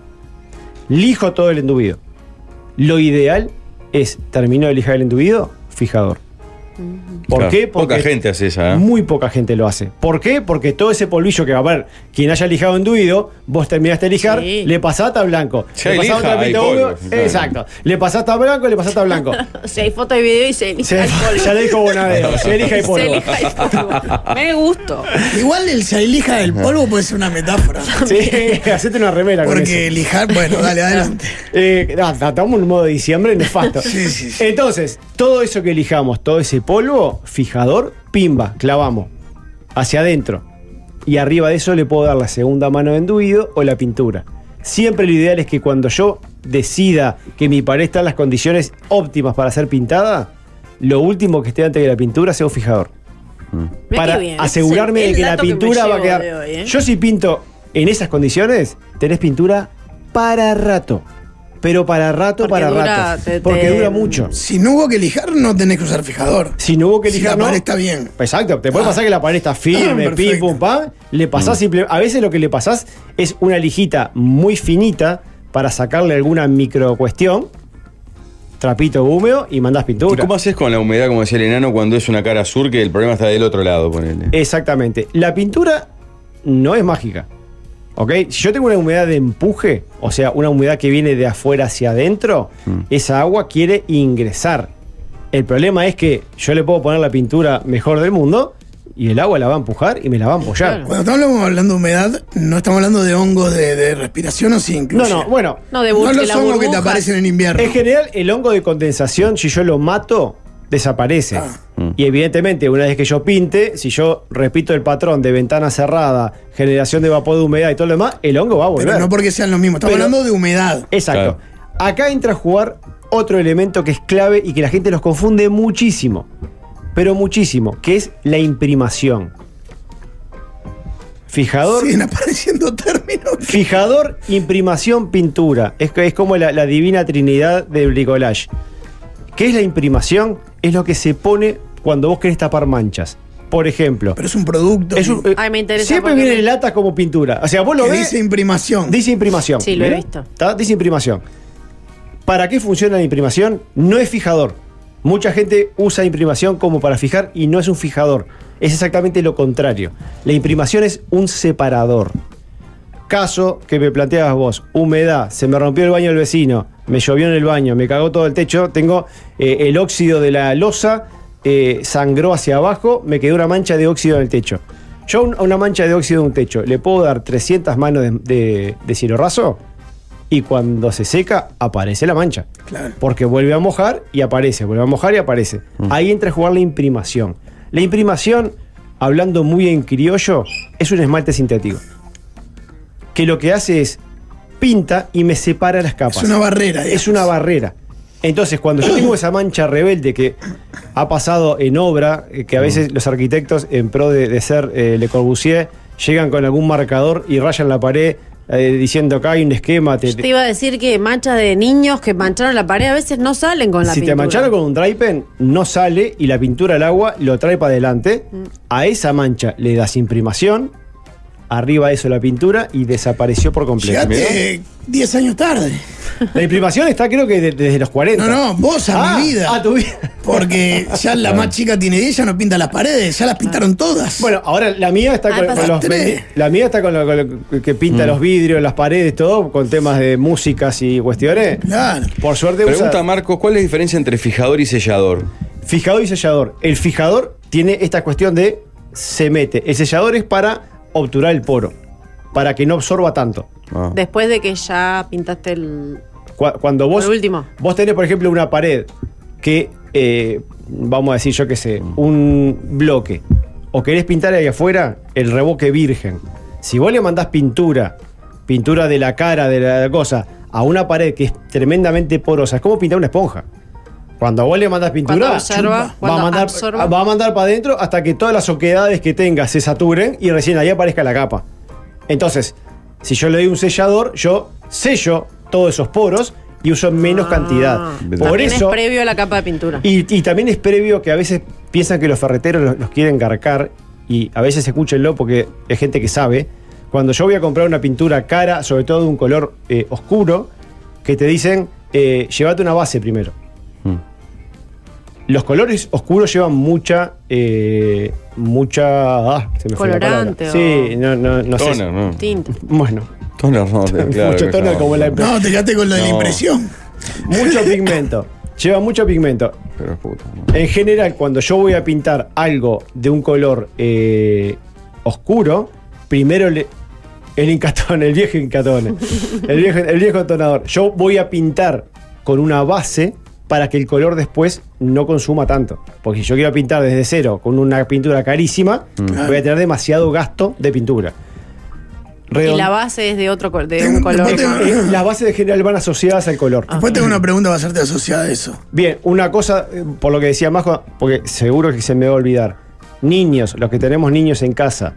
Lijo todo el endubido. Lo ideal es, termino de lijar el endubido, fijador. ¿Por Claro, qué? poca gente hace esa, ¿eh? Muy poca gente lo hace. ¿Por qué? Porque todo ese polvillo que va a haber, quien haya lijado enduido, vos terminaste de lijar, Sí. le pasaste a blanco. Si le hay pasaste lija, un trapito hay polvo, húmedo, claro. exacto. Le pasaste a blanco, le pasaste a blanco. Si hay foto y video y se elija el polvo. Ya le dijo Bonadeo, se elija y Se polvo. elija el polvo. Me gustó. Igual el se elija del polvo puede ser una metáfora. Sí, hacete una remera con Porque eso. lijar, bueno, dale, adelante. Estamos en un modo de diciembre nefasto. Sí, sí, sí. Entonces, todo eso que elijamos, todo ese polvo, fijador, pimba, clavamos hacia adentro. Y arriba de eso le puedo dar la segunda mano de enduido o la pintura. Siempre lo ideal es que cuando yo decida que mi pared está en las condiciones óptimas para ser pintada, lo último que esté antes de la pintura sea un fijador. Mirá Para qué bien. asegurarme Es de el que la dato me pintura va a llevo quedar. de hoy, ¿eh? Yo si pinto en esas condiciones, tenés pintura para rato. Pero para rato, Porque para dura, rato. Porque dura mucho. Si no hubo que lijar, no tenés que usar fijador. Si no hubo que Si lijar, la no. pared está bien. Exacto, te puede pasar que la pared está firme, pim, Perfecto. pum, pam. Le pasás a veces lo que le pasás es una lijita muy finita para sacarle alguna micro cuestión, trapito húmedo y mandás ¿Y pintura. cómo haces con la humedad, como decía el enano, cuando es una cara sur que el problema está del otro lado? Ponele. Exactamente. La pintura no es mágica. ¿Ok? Si yo tengo una humedad de empuje, o sea, una humedad que viene de afuera hacia adentro, esa agua quiere ingresar. El problema es que yo le puedo poner la pintura mejor del mundo y el agua la va a empujar y me la va a ampollar. Claro. Cuando estamos hablando de humedad, no estamos hablando de hongos de respiración o sí incluye. No, bueno. No, de No de los la hongos que te burbuja. aparecen en invierno. En general, el hongo de condensación, si yo lo mato, desaparece. Ah. Y evidentemente, una vez que yo pinte, si yo repito el patrón de ventana cerrada, generación de vapor de humedad y todo lo demás, el hongo va a volver. Pero no porque sean los mismos. Estamos Pero- hablando de humedad. Exacto. Claro. Acá entra a jugar otro elemento que es clave y que la gente los confunde muchísimo, pero muchísimo, que es la imprimación. Fijador, Siguen apareciendo términos. fijador, imprimación, pintura. Es como la divina trinidad del bricolage. ¿Qué es la imprimación? Es lo que se pone cuando vos querés tapar manchas. Por ejemplo, Pero es un producto es un- Ay, me interesa siempre porque viene me- en latas como pintura. O sea, vos lo que ves. dice imprimación. Dice imprimación. Sí, lo he ¿Ven? visto. ¿Está? Dice imprimación. ¿Para qué funciona la imprimación? No es fijador. Mucha gente usa imprimación como para fijar y no es un fijador. Es exactamente lo contrario. La imprimación es un separador. Caso que me planteabas vos, humedad, se me rompió el baño del vecino, me llovió en el baño, me cagó todo el techo, tengo el óxido de la losa, sangró hacia abajo, me quedó una mancha de óxido en el techo. Yo a una mancha de óxido en un techo le puedo dar 300 manos de cielo raso y cuando se seca aparece la mancha. Claro. Porque vuelve a mojar y aparece, vuelve a mojar y aparece. Ahí entra a jugar la imprimación. La imprimación, hablando muy en criollo, es un esmalte sintético. Que lo que hace es pinta y me separa las capas. Es una barrera. Digamos. Es una barrera. Entonces, cuando yo tengo esa mancha rebelde que ha pasado en obra, que a veces los arquitectos, en pro de ser Le Corbusier, llegan con algún marcador y rayan la pared diciendo acá hay un esquema. Yo te iba a decir que manchas de niños que mancharon la pared a veces no salen con la pintura. Si te mancharon con un dry pen, no sale y la pintura al agua lo trae para adelante. A esa mancha le das imprimación. Arriba eso la pintura y desapareció por completo. Llegaste 10 años tarde. La imprimación está creo que desde los 40. No, vos a mi vida. A tu vida. Porque ya la más chica tiene 10, ya no pinta las paredes, ya las pintaron todas. Bueno, ahora la mía está con los... La mía está con lo que pinta los vidrios, las paredes, todo, con temas de músicas y cuestiones. Claro. Por suerte Pregunta Marcos, ¿cuál es la diferencia entre fijador y sellador? Fijador y sellador. El fijador tiene esta cuestión de se mete. El sellador es para obturar el poro, para que no absorba tanto. Después de que ya pintaste el... Cuando vos, el último. Vos tenés, por ejemplo, una pared que, vamos a decir, yo qué sé, un bloque, o querés pintar ahí afuera el revoque virgen. Si vos le mandás pintura de la cara, de la cosa, a una pared que es tremendamente porosa, es como pintar una esponja. Cuando vos le mandás pintura, va a mandar para adentro hasta que todas las oquedades que tenga se saturen y recién ahí aparezca la capa. Entonces, si yo le doy un sellador, yo sello todos esos poros y uso menos cantidad. Por también eso, es previo a la capa de pintura. Y también es previo que a veces piensan que los ferreteros los quieren garcar y a veces escúchenlo porque es gente que sabe. Cuando yo voy a comprar una pintura cara, sobre todo de un color oscuro, que te dicen, llévate una base primero. Los colores oscuros llevan mucha se me fue la colorante. Sí, no sé. Toner, ¿no? Tinta. Bueno. Toner, no, claro. Mucho toner como la No, te quedaste con lo de la impresión. Mucho pigmento. Lleva mucho pigmento. Pero es puta, ¿no? En general, cuando yo voy a pintar algo de un color oscuro, primero el viejo incatone, el viejo tonador. Yo voy a pintar con una base para que el color después no consuma tanto. Porque si yo quiero pintar desde cero con una pintura carísima, voy a tener demasiado gasto de pintura. Y la base es de un color. Las bases de general van asociadas al color. Después tengo una pregunta bastante asociada a eso. Bien, una cosa, por lo que decía Majo, porque seguro que se me va a olvidar. Niños, los que tenemos niños en casa,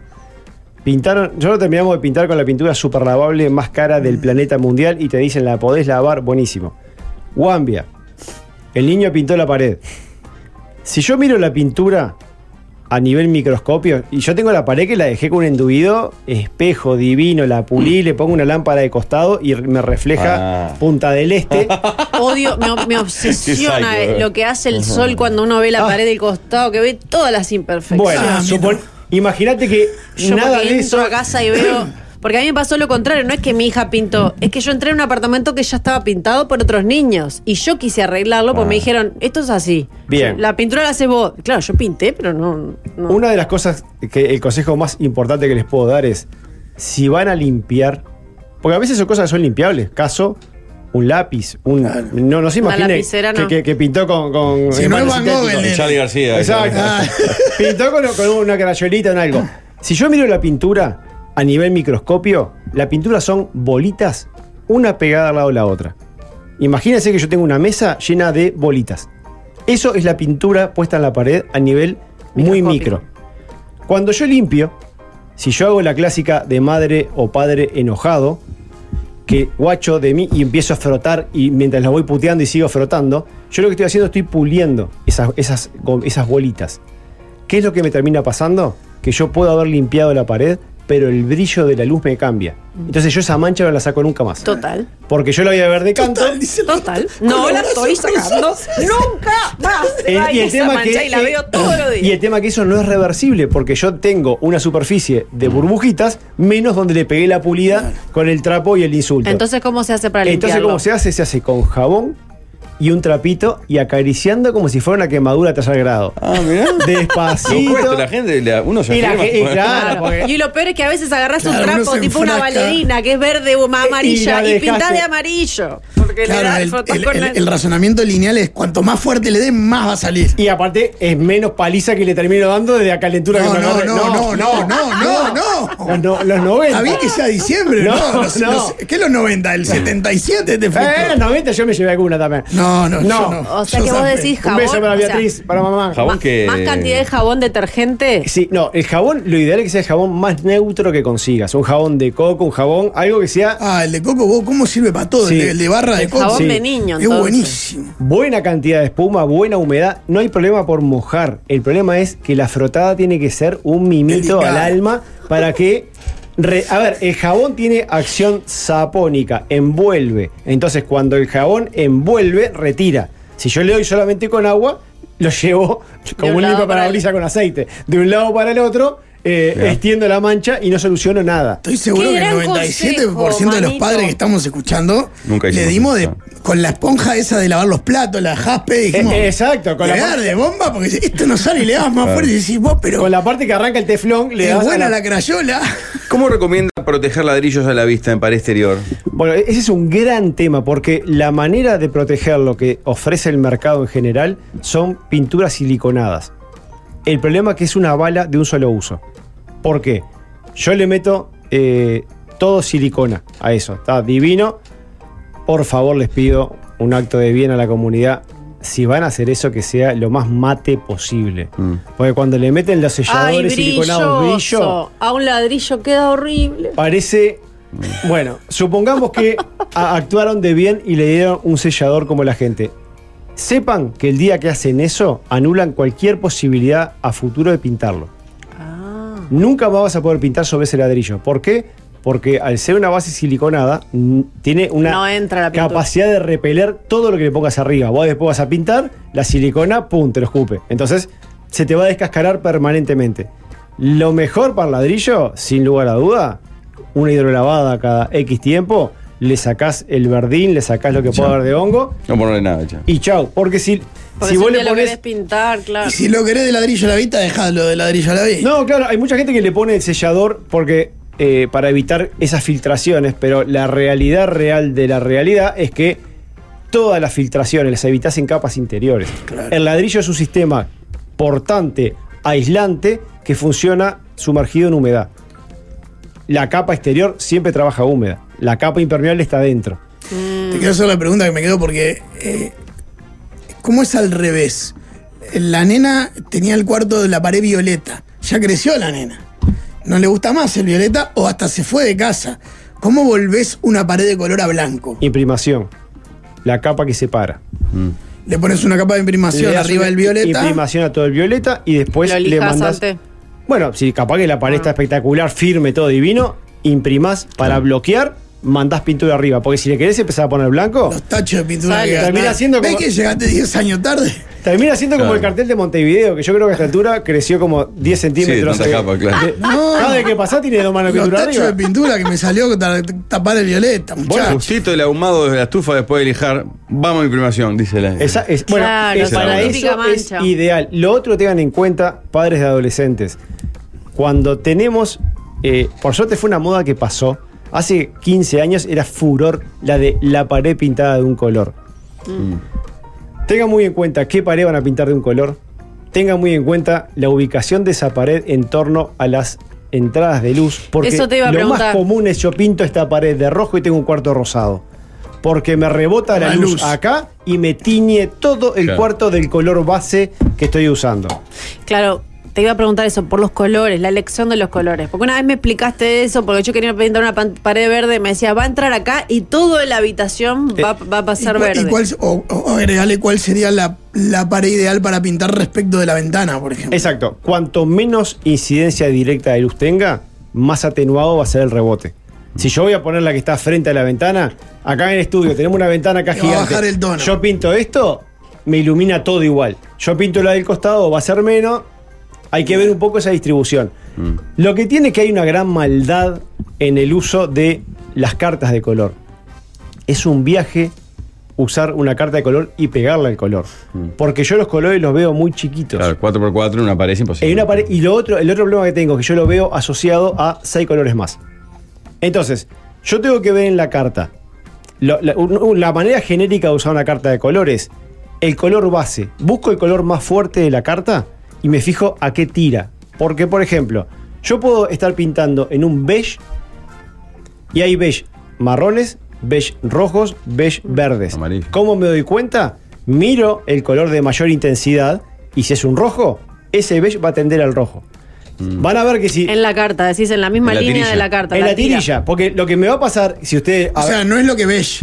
yo lo terminamos de pintar con la pintura super lavable más cara del planeta mundial y te dicen, la podés lavar, buenísimo. Wambia, el niño pintó la pared. Si yo miro la pintura a nivel microscopio, y yo tengo la pared que la dejé con un enduido, espejo divino, la pulí, le pongo una lámpara de costado y me refleja Punta del Este. Odio, me obsesiona lo que hace el sol cuando uno ve la pared del costado, que ve todas las imperfecciones. Bueno, imagínate que yo nada de entro eso a casa y veo... Porque a mí me pasó lo contrario, no es que mi hija pintó, es que yo entré en un apartamento que ya estaba pintado por otros niños y yo quise arreglarlo porque me dijeron, esto es así. Bien. La pintura la haces vos. Claro, yo pinté, pero no. Una de las cosas que el consejo más importante que les puedo dar es, si van a limpiar, porque a veces son cosas que son limpiables, caso, un lápiz, no se imaginen que pintó con si no es Van Gogh, Charlie García. Exacto. Pintó con una crayolita en algo. Si yo miro la pintura a nivel microscopio, la pintura son bolitas, una pegada al lado de la otra. Imagínense que yo tengo una mesa llena de bolitas. Eso es la pintura puesta en la pared a nivel muy micro. Cuando yo limpio, si yo hago la clásica de madre o padre enojado, que guacho de mí y empiezo a frotar y mientras la voy puteando y sigo frotando, yo lo que estoy haciendo estoy puliendo esas bolitas. ¿Qué es lo que me termina pasando? Que yo puedo haber limpiado la pared, pero el brillo de la luz me cambia. Entonces yo esa mancha no la saco nunca más. Total. Porque yo la voy a ver de canto. Total. No la estoy sacando nunca más. Y el tema y la veo todos los días. Y el tema que eso no es reversible, porque yo tengo una superficie de burbujitas menos donde le pegué la pulida con el trapo y el insulto. Entonces, ¿cómo se hace para limpiarlo? Entonces, ¿cómo se hace? Se hace con jabón y un trapito y acariciando como si fuera una quemadura a tercer grado. Mirá. Despacito. Lo cuesta, la gente, uno se Y la afirma. gente- claro, porque- Y lo peor es que a veces agarrás Claro, un uno trapo se tipo una enfrasca. bailarina que es verde o amarilla Y la y pintás dejaste. de amarillo. Porque Claro, frotás con el razonamiento lineal es cuanto más fuerte le des, más va a salir. Y aparte es menos paliza que le termino dando desde la calentura No, que me no, agarré. no. Los 90. Está bien que sea diciembre, ¿no? No, ¿Qué los 90? ¿El 77 te fue? En los 90 yo me llevé alguna también. No, yo no. O sea Yo que vos zafé. decís Un jabón. beso para o sea, Beatriz, para mamá. Jabón que. más cantidad de jabón detergente. Sí, no, el jabón, lo ideal es que sea el jabón más neutro que consigas. Un jabón de coco, un jabón, algo que sea El de coco, vos, ¿cómo sirve para todo? Sí. El de barra de El coco. jabón Sí. de niño, Es entonces. buenísimo. buena cantidad de espuma, buena humedad. No hay problema por mojar. El problema es que la frotada tiene que ser un mimito Delicada. al alma para que... a ver, el jabón tiene acción sapónica, envuelve. Entonces, cuando el jabón envuelve, retira. Si yo le doy solamente con agua, lo llevo como un un lado limpio para parabrisas con aceite. De un lado para el otro, extiendo la mancha y no soluciono nada. Estoy seguro Qué que el gran 97% consejo, de los manito. padres que estamos escuchando Nunca le hicimos dimos eso. con la esponja esa de lavar los platos, la jaspe, dijimos. Exacto, con le la voy a dar de bomba porque esto no sale y le das más fuerte y decís vos, pero Con la parte que arranca el teflón, le es das a buena la crayola. ¿Cómo recomienda proteger ladrillos a la vista en pared exterior? Bueno, ese es un gran tema porque la manera de proteger lo que ofrece el mercado en general son pinturas siliconadas. El problema es que es una bala de un solo uso. ¿Por qué? Yo le meto todo silicona a eso. Está divino. Por favor, les pido un acto de bien a la comunidad. Si van a hacer eso, que sea lo más mate posible. Porque cuando le meten los selladores siliconados brillo, A un ladrillo queda horrible. parece. Bueno, supongamos que actuaron de bien y le dieron un sellador como la gente. Sepan que el día que hacen eso, anulan cualquier posibilidad a futuro de pintarlo. Nunca más vas a poder pintar sobre ese ladrillo. ¿Por qué? Porque al ser una base siliconada, tiene una No entra la pintura. capacidad de repeler todo lo que le pongas arriba. Vos después vas a pintar, la silicona, pum, te lo escupe. Entonces, se te va a descascarar permanentemente. Lo mejor para el ladrillo, sin lugar a duda, una hidrolavada cada X tiempo, le sacás el verdín, le sacás lo que pueda haber de hongo No ponerle nada, ya. y chau. Porque si Porque vos si le un día lo pones... querés pintar, claro. Y si lo querés de ladrillo a la vista, dejalo de ladrillo a la vista. No, claro, hay mucha gente que le pone el sellador porque para evitar esas filtraciones, pero la realidad real de la realidad es que todas las filtraciones las evitas en capas interiores. Claro. El ladrillo es un sistema portante, aislante, que funciona sumergido en humedad. La capa exterior siempre trabaja húmeda. La capa impermeable está adentro. Te quiero hacer la pregunta que me quedó porque. ¿Cómo es al revés? La nena tenía el cuarto de la pared violeta. Ya creció la nena. ¿No le gusta más el violeta o hasta se fue de casa? ¿Cómo volvés una pared de color a blanco? Imprimación. La capa que separa. Le pones una capa de imprimación Le das arriba una del violeta. Imprimación a todo el violeta y después Lo le lijas mandas. antes. Bueno, si capaz que la pared está espectacular, firme, todo divino, imprimás para bloquear, mandás pintura arriba. Porque si le querés empezar a poner blanco, Los tachos de pintura Sale. que Termina gastás. siendo ¿Ves como- que llegaste 10 años tarde? termina siendo como Claro. el cartel de Montevideo, que yo creo que a esta altura creció como 10 centímetros. Sí, de tanta capa, claro. No. Cada vez que pasás tiene 2 manos de Los pintura tachos arriba. de pintura que me salió tapar el violeta, Bueno, muchachos. justito el ahumado de la estufa después de lijar. Vamos a imprimación, dice la. Bueno, Claro, para la típica eso es mancha. ideal. Lo otro tengan en cuenta, padres de adolescentes. Cuando tenemos, por suerte fue una moda que pasó, hace 15 años era furor la de la pared pintada de un color. Tengan muy en cuenta qué pared van a pintar de un color. Tengan muy en cuenta la ubicación de esa pared en torno a las entradas de luz. Porque Eso te iba a lo más preguntar. común es yo pinto esta pared de rojo y tengo un cuarto rosado. Porque me rebota la luz acá y me tiñe todo el Claro. cuarto del color base que estoy usando. Claro, te iba a preguntar eso, por los colores, la elección de los colores. Porque una vez me explicaste eso, porque yo quería pintar una pared verde, me decía, va a entrar acá y toda la habitación va a pasar verde. O agregale cuál sería la pared ideal para pintar respecto de la ventana, por ejemplo. Exacto. Cuanto menos incidencia directa de luz tenga, más atenuado va a ser el rebote. Si yo voy a poner la que está frente a la ventana, acá en el estudio tenemos una ventana acá va a gigante. bajar el tono. Yo pinto esto, me ilumina todo igual. Yo pinto la del costado, va a ser menos. Hay que ver un poco esa distribución. Lo que tiene es que hay una gran maldad en el uso de las cartas de color. Es un viaje usar una carta de color y pegarle al color. Porque yo los colores los veo muy chiquitos. Claro, 4x4 en una pared es imposible. En una pared, y el otro problema que tengo es que yo lo veo asociado a 6 colores más. Entonces, yo tengo que ver en la carta. La manera genérica de usar una carta de color es el color base. Busco el color más fuerte de la carta y me fijo a qué tira. Porque, por ejemplo, yo puedo estar pintando en un beige y hay beige marrones, beige rojos, beige verdes. Amarillo. ¿Cómo me doy cuenta? Miro el color de mayor intensidad y si es un rojo, ese beige va a tender al rojo. Van a ver que si... En la carta, decís en la misma En la línea tirilla. de la carta. En la tira. tirilla, porque lo que me va a pasar, si usted... O sea, no es lo que ves.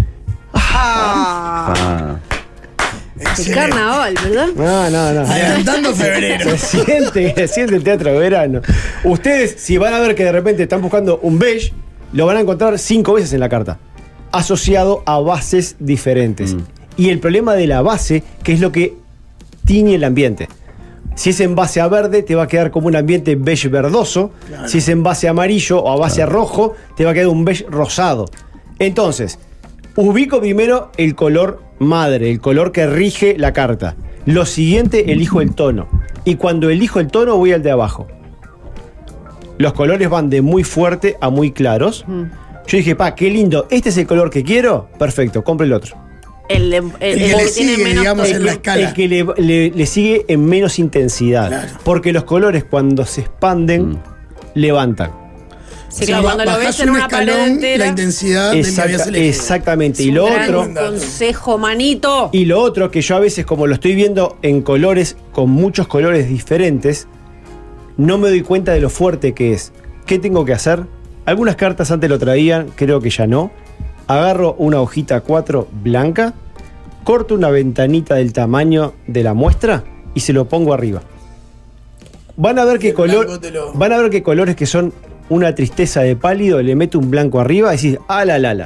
Ah. El carnaval, ¿verdad? No. Adelantando febrero. Se siente el teatro de verano. Ustedes, si van a ver que de repente están buscando un beige, lo van a encontrar 5 veces en la carta, asociado a bases diferentes. Y el problema de la base, que es lo que tiñe el ambiente. Si es en base a verde, te va a quedar como un ambiente beige verdoso. Claro. Si es en base a amarillo o a base a rojo, te va a quedar un beige rosado. Entonces, ubico primero el color madre, el color que rige la carta. Lo siguiente, elijo el tono. Y cuando elijo el tono, voy al de abajo. Los colores van de muy fuerte a muy claros. Yo dije, qué lindo, este es el color que quiero. Perfecto, compre el otro. El que le tiene sigue, menos digamos, tono. en la escala. El que le sigue en menos intensidad. Claro. Porque los colores cuando se expanden, levantan. Sí, claro, cuando lo ves en una pared entera. La intensidad del que habías elegido. Exactamente. Es Y lo un gran otro... consejo, manito. Y lo otro, que yo a veces, como lo estoy viendo en colores, con muchos colores diferentes, no me doy cuenta de lo fuerte que es. ¿Qué tengo que hacer? Algunas cartas antes lo traían, creo que ya no. Agarro una hojita 4 blanca, corto una ventanita del tamaño de la muestra y se lo pongo arriba. Van a ver que van a ver que colores que son una tristeza de pálido, le meto un blanco arriba y decís, la.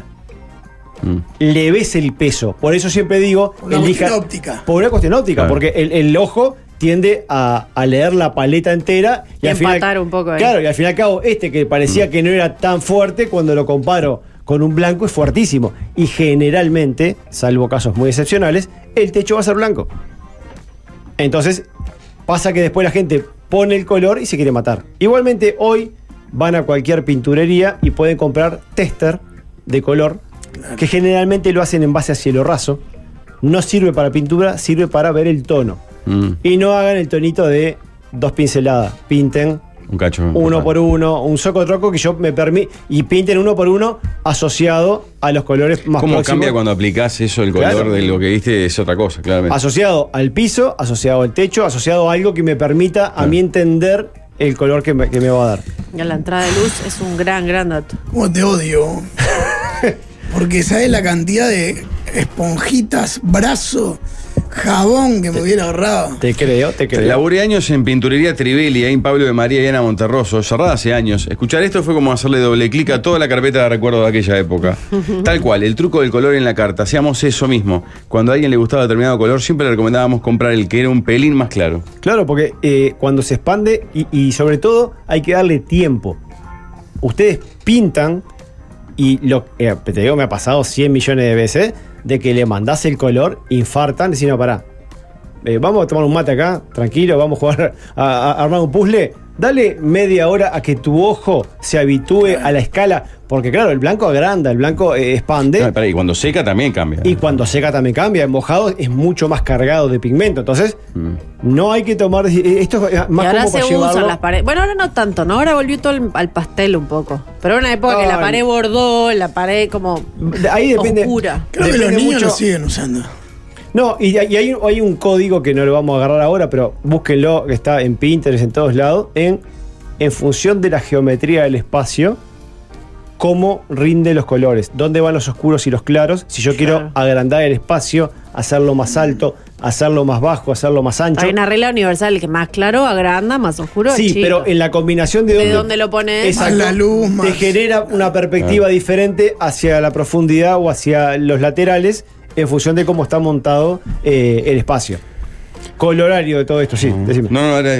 Le ves el peso. Por eso siempre digo, Una cuestión óptica. Por una cuestión óptica, Claro. porque el ojo tiende a leer la paleta entera Y al final, empatar un poco ahí. Claro, y al fin y al cabo, que parecía que no era tan fuerte, cuando lo comparo con un blanco es fuertísimo. Y generalmente, salvo casos muy excepcionales, el techo va a ser blanco. Entonces, pasa que después la gente pone el color y se quiere matar. Igualmente, hoy van a cualquier pinturería y pueden comprar tester de color, que generalmente lo hacen en base a cielo raso. No sirve para pintura, sirve para ver el tono. Y no hagan el tonito de 2 pinceladas. Pinten Un cacho. uno por uno, un soco-troco que yo me permito. Y pinten uno por uno asociado a los colores más ¿Cómo próximos. cambia cuando aplicás eso, el color Claro. de lo que viste? Es otra cosa, claramente. Asociado al piso, asociado al techo, asociado a algo que me permita a mí entender el color que me va a dar. Y la entrada de luz es un gran dato. ¿Cómo te odio? Porque sabes la cantidad de esponjitas, brazo, jabón que me hubiera ahorrado. Te creo. Laburé años en Pinturería Trivelli, ahí en Pablo de María y Ana Monterroso, cerrada hace años. Escuchar esto fue como hacerle doble clic a toda la carpeta de recuerdos de aquella época. Tal cual, el truco del color en la carta. Hacíamos eso mismo. Cuando a alguien le gustaba determinado color, siempre le recomendábamos comprar el que era un pelín más claro. Claro, porque cuando se expande, y sobre todo hay que darle tiempo. Ustedes pintan, y te digo, me ha pasado 100 millones de veces, de que le mandás el color, infartan, decís, no, pará. Vamos a tomar un mate acá, tranquilo, vamos a jugar a armar un puzzle. Dale media hora a que tu ojo se habitúe a la escala, porque claro, el blanco agranda, el blanco expande. No, y cuando seca también cambia. Y cuando seca también cambia. En mojado es mucho más cargado de pigmento. Entonces, no hay que tomar... Esto es más Y ahora como se para usan llevarlo. las paredes. Bueno, ahora no tanto, ¿no? Ahora volvió todo al pastel un poco. Pero era una época que la Ay. pared bordó, la pared como Ahí depende. oscura. Creo que los Depende niños mucho. lo siguen usando. No, y hay un código que no lo vamos a agarrar ahora, pero búsquenlo, que está en Pinterest, en todos lados, en función de la geometría del espacio, cómo rinde los colores, dónde van los oscuros y los claros, si yo quiero agrandar el espacio, hacerlo más alto, hacerlo más bajo, hacerlo más ancho. Hay una regla universal que más claro agranda, más oscuro Sí, chico. pero en la combinación de dónde lo pones. Exacto, Más la luz, te más. genera una perspectiva diferente hacia la profundidad o hacia los laterales en función de cómo está montado el espacio. Colorario de todo esto, sí, decime. No, era.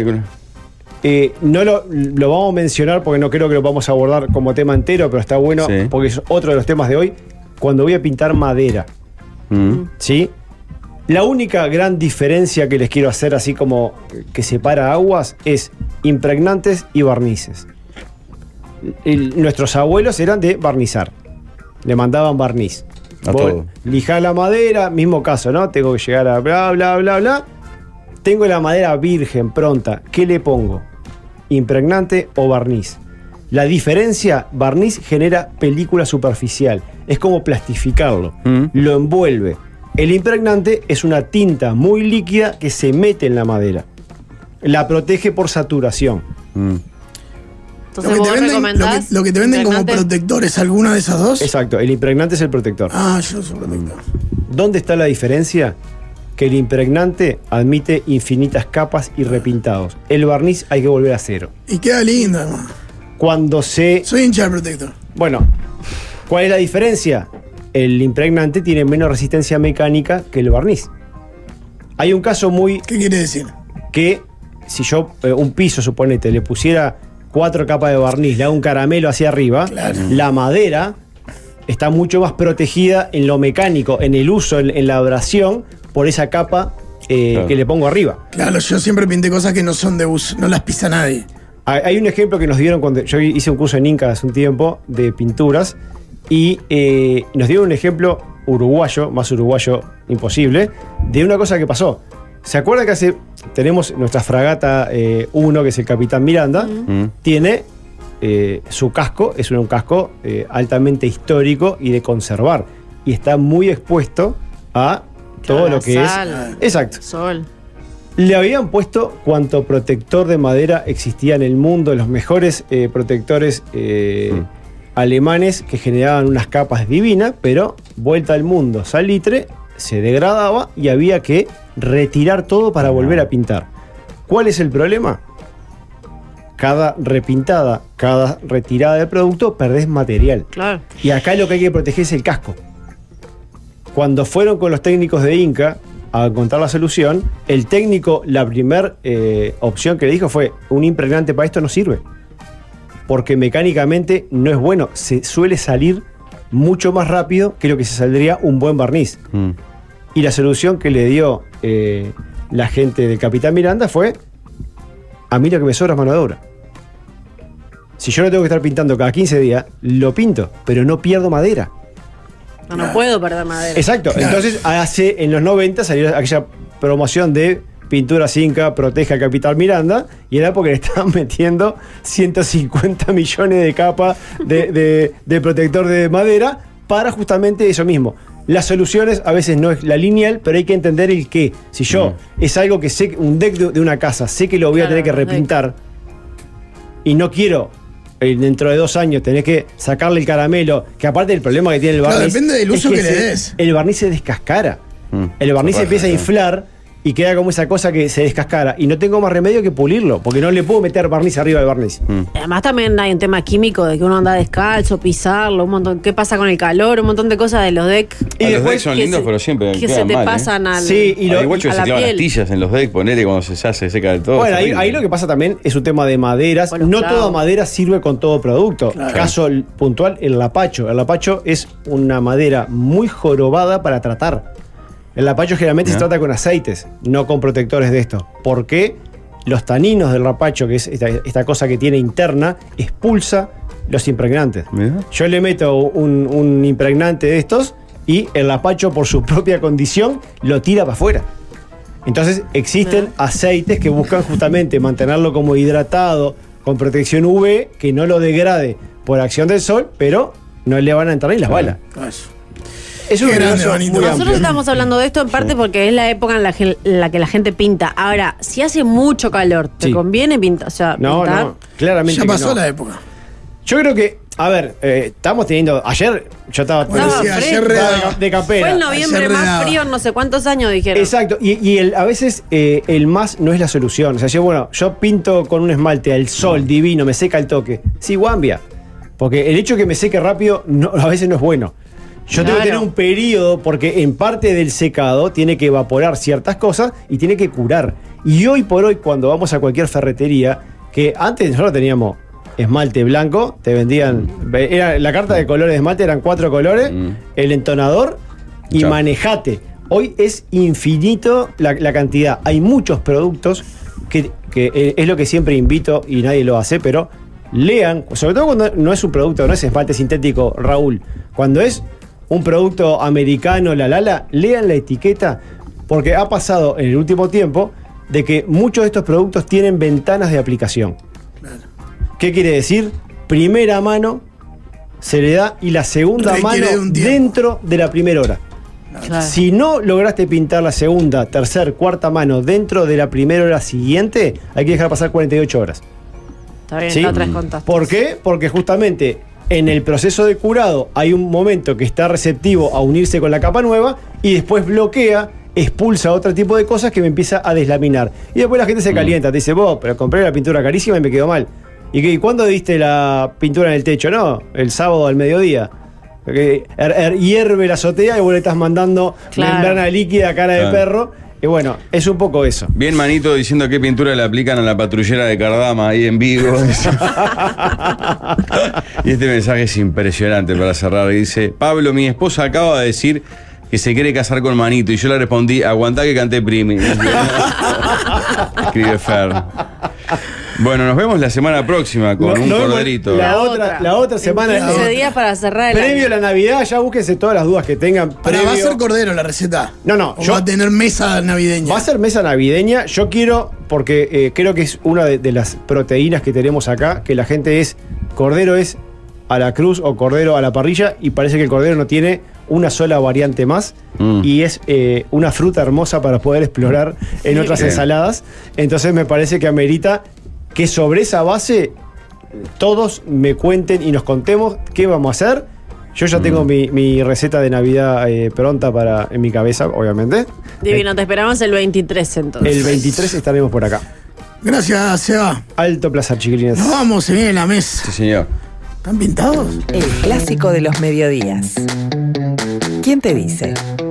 No lo vamos a mencionar porque no creo que lo vamos a abordar como tema entero, pero está bueno Sí. porque es otro de los temas de hoy. Cuando voy a pintar madera, ¿sí? La única gran diferencia que les quiero hacer, así como que separa aguas, es impregnantes y barnices. Nuestros abuelos eran de barnizar, le mandaban barniz. A todo. Lijá la madera, mismo caso, ¿no? Tengo que llegar a bla, bla, bla, bla. Tengo la madera virgen, pronta. ¿Qué le pongo? ¿Impregnante o barniz? La diferencia, barniz genera película superficial. Es como plastificarlo. Lo envuelve. El impregnante es una tinta muy líquida que se mete en la madera. La protege por saturación. Entonces vos recomendás Lo que te venden como impregnante. protectores, ¿alguna de esas dos? Exacto, el impregnante es el protector. Ah, yo soy protector. ¿Dónde está la diferencia? Que el impregnante admite infinitas capas y repintados. El barniz hay que volver a cero. Y queda lindo, hermano. Cuando se... Soy hincha del protector. Bueno, ¿cuál es la diferencia? El impregnante tiene menos resistencia mecánica que el barniz. Hay un caso muy ¿Qué quiere decir? que si yo un piso, suponete, le pusiera 4 capas de barniz, le hago un caramelo hacia arriba, la madera está mucho más protegida en lo mecánico, en el uso, en la abrasión, por esa capa que le pongo arriba. Claro, yo siempre pinté cosas que no son de uso, no las pisa nadie. Hay un ejemplo que nos dieron cuando yo hice un curso en Inca hace un tiempo de pinturas y nos dieron un ejemplo uruguayo, más uruguayo imposible, de una cosa que pasó. ¿Se acuerdan que tenemos nuestra fragata 1, que es el Capitán Miranda? Tiene su casco, es un casco altamente histórico y de conservar. Y está muy expuesto a todo lo que sal, es. Exacto. sol. Le habían puesto cuanto protector de madera existía en el mundo, los mejores protectores alemanes que generaban unas capas divinas, pero vuelta al mundo, salitre, se degradaba y había que retirar todo para volver a pintar. ¿Cuál es el problema? Cada repintada, cada retirada del producto, perdés material. Claro. Y acá lo que hay que proteger es el casco. Cuando fueron con los técnicos de Inca a encontrar la solución, el técnico, la primera opción que le dijo fue: un impregnante para esto no sirve, porque mecánicamente no es bueno, se suele salir mucho más rápido que lo que se saldría un buen barniz. Y la solución que le dio la gente del Capitán Miranda fue: a mí lo que me sobra es mano de obra. Si yo no tengo que estar pintando cada 15 días, lo pinto, pero no pierdo madera. No puedo perder madera. Exacto. Claro. Entonces, en los 90 salió aquella promoción de Pinturas Inca protege a Capitán Miranda, y era porque le estaban metiendo 150 millones de capas de protector de madera para justamente eso mismo. Las soluciones a veces no es la lineal, pero hay que entender el qué. Si yo es algo que sé, un deck de una casa, sé que lo voy a tener que repintar y no quiero dentro de 2 años tenés que sacarle el caramelo, que aparte del problema que tiene el barniz. Claro, depende del uso que le des. El barniz se descascara. El barniz se empieza a inflar y queda como esa cosa que se descascara. Y no tengo más remedio que pulirlo, porque no le puedo meter barniz arriba del barniz. Además también hay un tema químico de que uno anda descalzo, pisarlo, un montón. ¿Qué pasa con el calor? Un montón de cosas de los decks. Y los decks son lindos, pero siempre que quedan se te mal, pasan al, Sí, y Al igual que a se la clavan piel. astillas en los decks, ponele cuando se seca del todo. Bueno, es horrible. ahí lo que pasa también es un tema de maderas. Con los No clavos. toda madera sirve con todo producto. Caso puntual, el lapacho. El lapacho es una madera muy jorobada para tratar. El lapacho generalmente se trata con aceites, no con protectores de esto. Porque los taninos del lapacho, que es esta cosa que tiene interna, expulsa los impregnantes. Mirá. Yo le meto un impregnante de estos y el lapacho, por su propia condición, lo tira para afuera. Entonces existen aceites que buscan justamente mantenerlo como hidratado, con protección UV, que no lo degrade por acción del sol, pero no le van a entrar ni las balas. Es un Qué grande, universo Vanito. muy Nosotros amplio. estamos hablando de esto en parte porque es la época en la que la gente pinta. Ahora, si hace mucho calor, ¿te Sí. conviene pintar? O sea, No, pintar. no, claramente Ya que pasó no. la época. Yo creo que A ver, estamos teniendo. Ayer yo estaba Bueno, sí, ayer redaba. de campera. Fue el noviembre Ayer más redaba. frío en no sé cuántos años, dijeron. Exacto, y a veces el más no es la solución. O sea, yo pinto con un esmalte al sol divino, me seca el toque. Sí, guambia. Porque el hecho de que me seque rápido a veces no es bueno. Yo tengo que tener un periodo, porque en parte del secado tiene que evaporar ciertas cosas y tiene que curar. Y hoy por hoy, cuando vamos a cualquier ferretería, que antes nosotros teníamos esmalte blanco, te vendían. La carta de colores de esmalte eran 4 colores, el entonador y Chao. manejate. Hoy es infinito la cantidad. Hay muchos productos que es lo que siempre invito y nadie lo hace, pero lean, sobre todo cuando no es un producto, no es esmalte sintético, Raúl. Cuando es un producto americano, lean la etiqueta, porque ha pasado en el último tiempo de que muchos de estos productos tienen ventanas de aplicación. ¿Qué quiere decir? Primera mano se le da y la segunda Requiere mano de un tiempo. dentro de la primera hora. Claro. Si no lograste pintar la segunda, tercera, cuarta mano dentro de la primera hora siguiente, hay que dejar pasar 48 horas. Está bien, ¿Sí? la otra vez contaste. ¿Por qué? Porque justamente en el proceso de curado hay un momento que está receptivo a unirse con la capa nueva y después bloquea, expulsa otro tipo de cosas que me empieza a deslaminar. Y después la gente se calienta, te dice, vos, pero compré la pintura carísima y me quedó mal. ¿Y cuándo diste la pintura en el techo? No, el sábado al mediodía. Hierve la azotea y vos le estás mandando membrana líquida a cara de perro. Y bueno, es un poco eso. Bien Manito diciendo qué pintura le aplican a la patrullera de Cardama ahí en Vigo. Y este mensaje es impresionante para cerrar. Dice, Pablo, mi esposa acaba de decir que se quiere casar con Manito. Y yo le respondí, aguantá que canté Primi. Escribe Fer. Bueno, nos vemos la semana próxima con un corderito. La otra semana. 15 días para cerrar el Previo a la Navidad, ya búsquense todas las dudas que tengan. Pero va a ser cordero la receta. No, ¿O va a tener mesa navideña? Va a ser mesa navideña. Yo quiero, porque creo que es una de las proteínas que tenemos acá, que la gente cordero es a la cruz o cordero a la parrilla, y parece que el cordero no tiene una sola variante más, y es una fruta hermosa para poder explorar en otras ensaladas. Entonces me parece que amerita que sobre esa base todos me cuenten y nos contemos qué vamos a hacer. Yo ya tengo mi receta de Navidad pronta en mi cabeza, obviamente. Divino, te esperamos el 23 entonces. El 23 estaremos por acá. Gracias, Seba. Alto placer, chiquilines. Nos vamos, se viene la mesa. Sí, señor. ¿Están pintados? El clásico de los mediodías. ¿Quién te dice?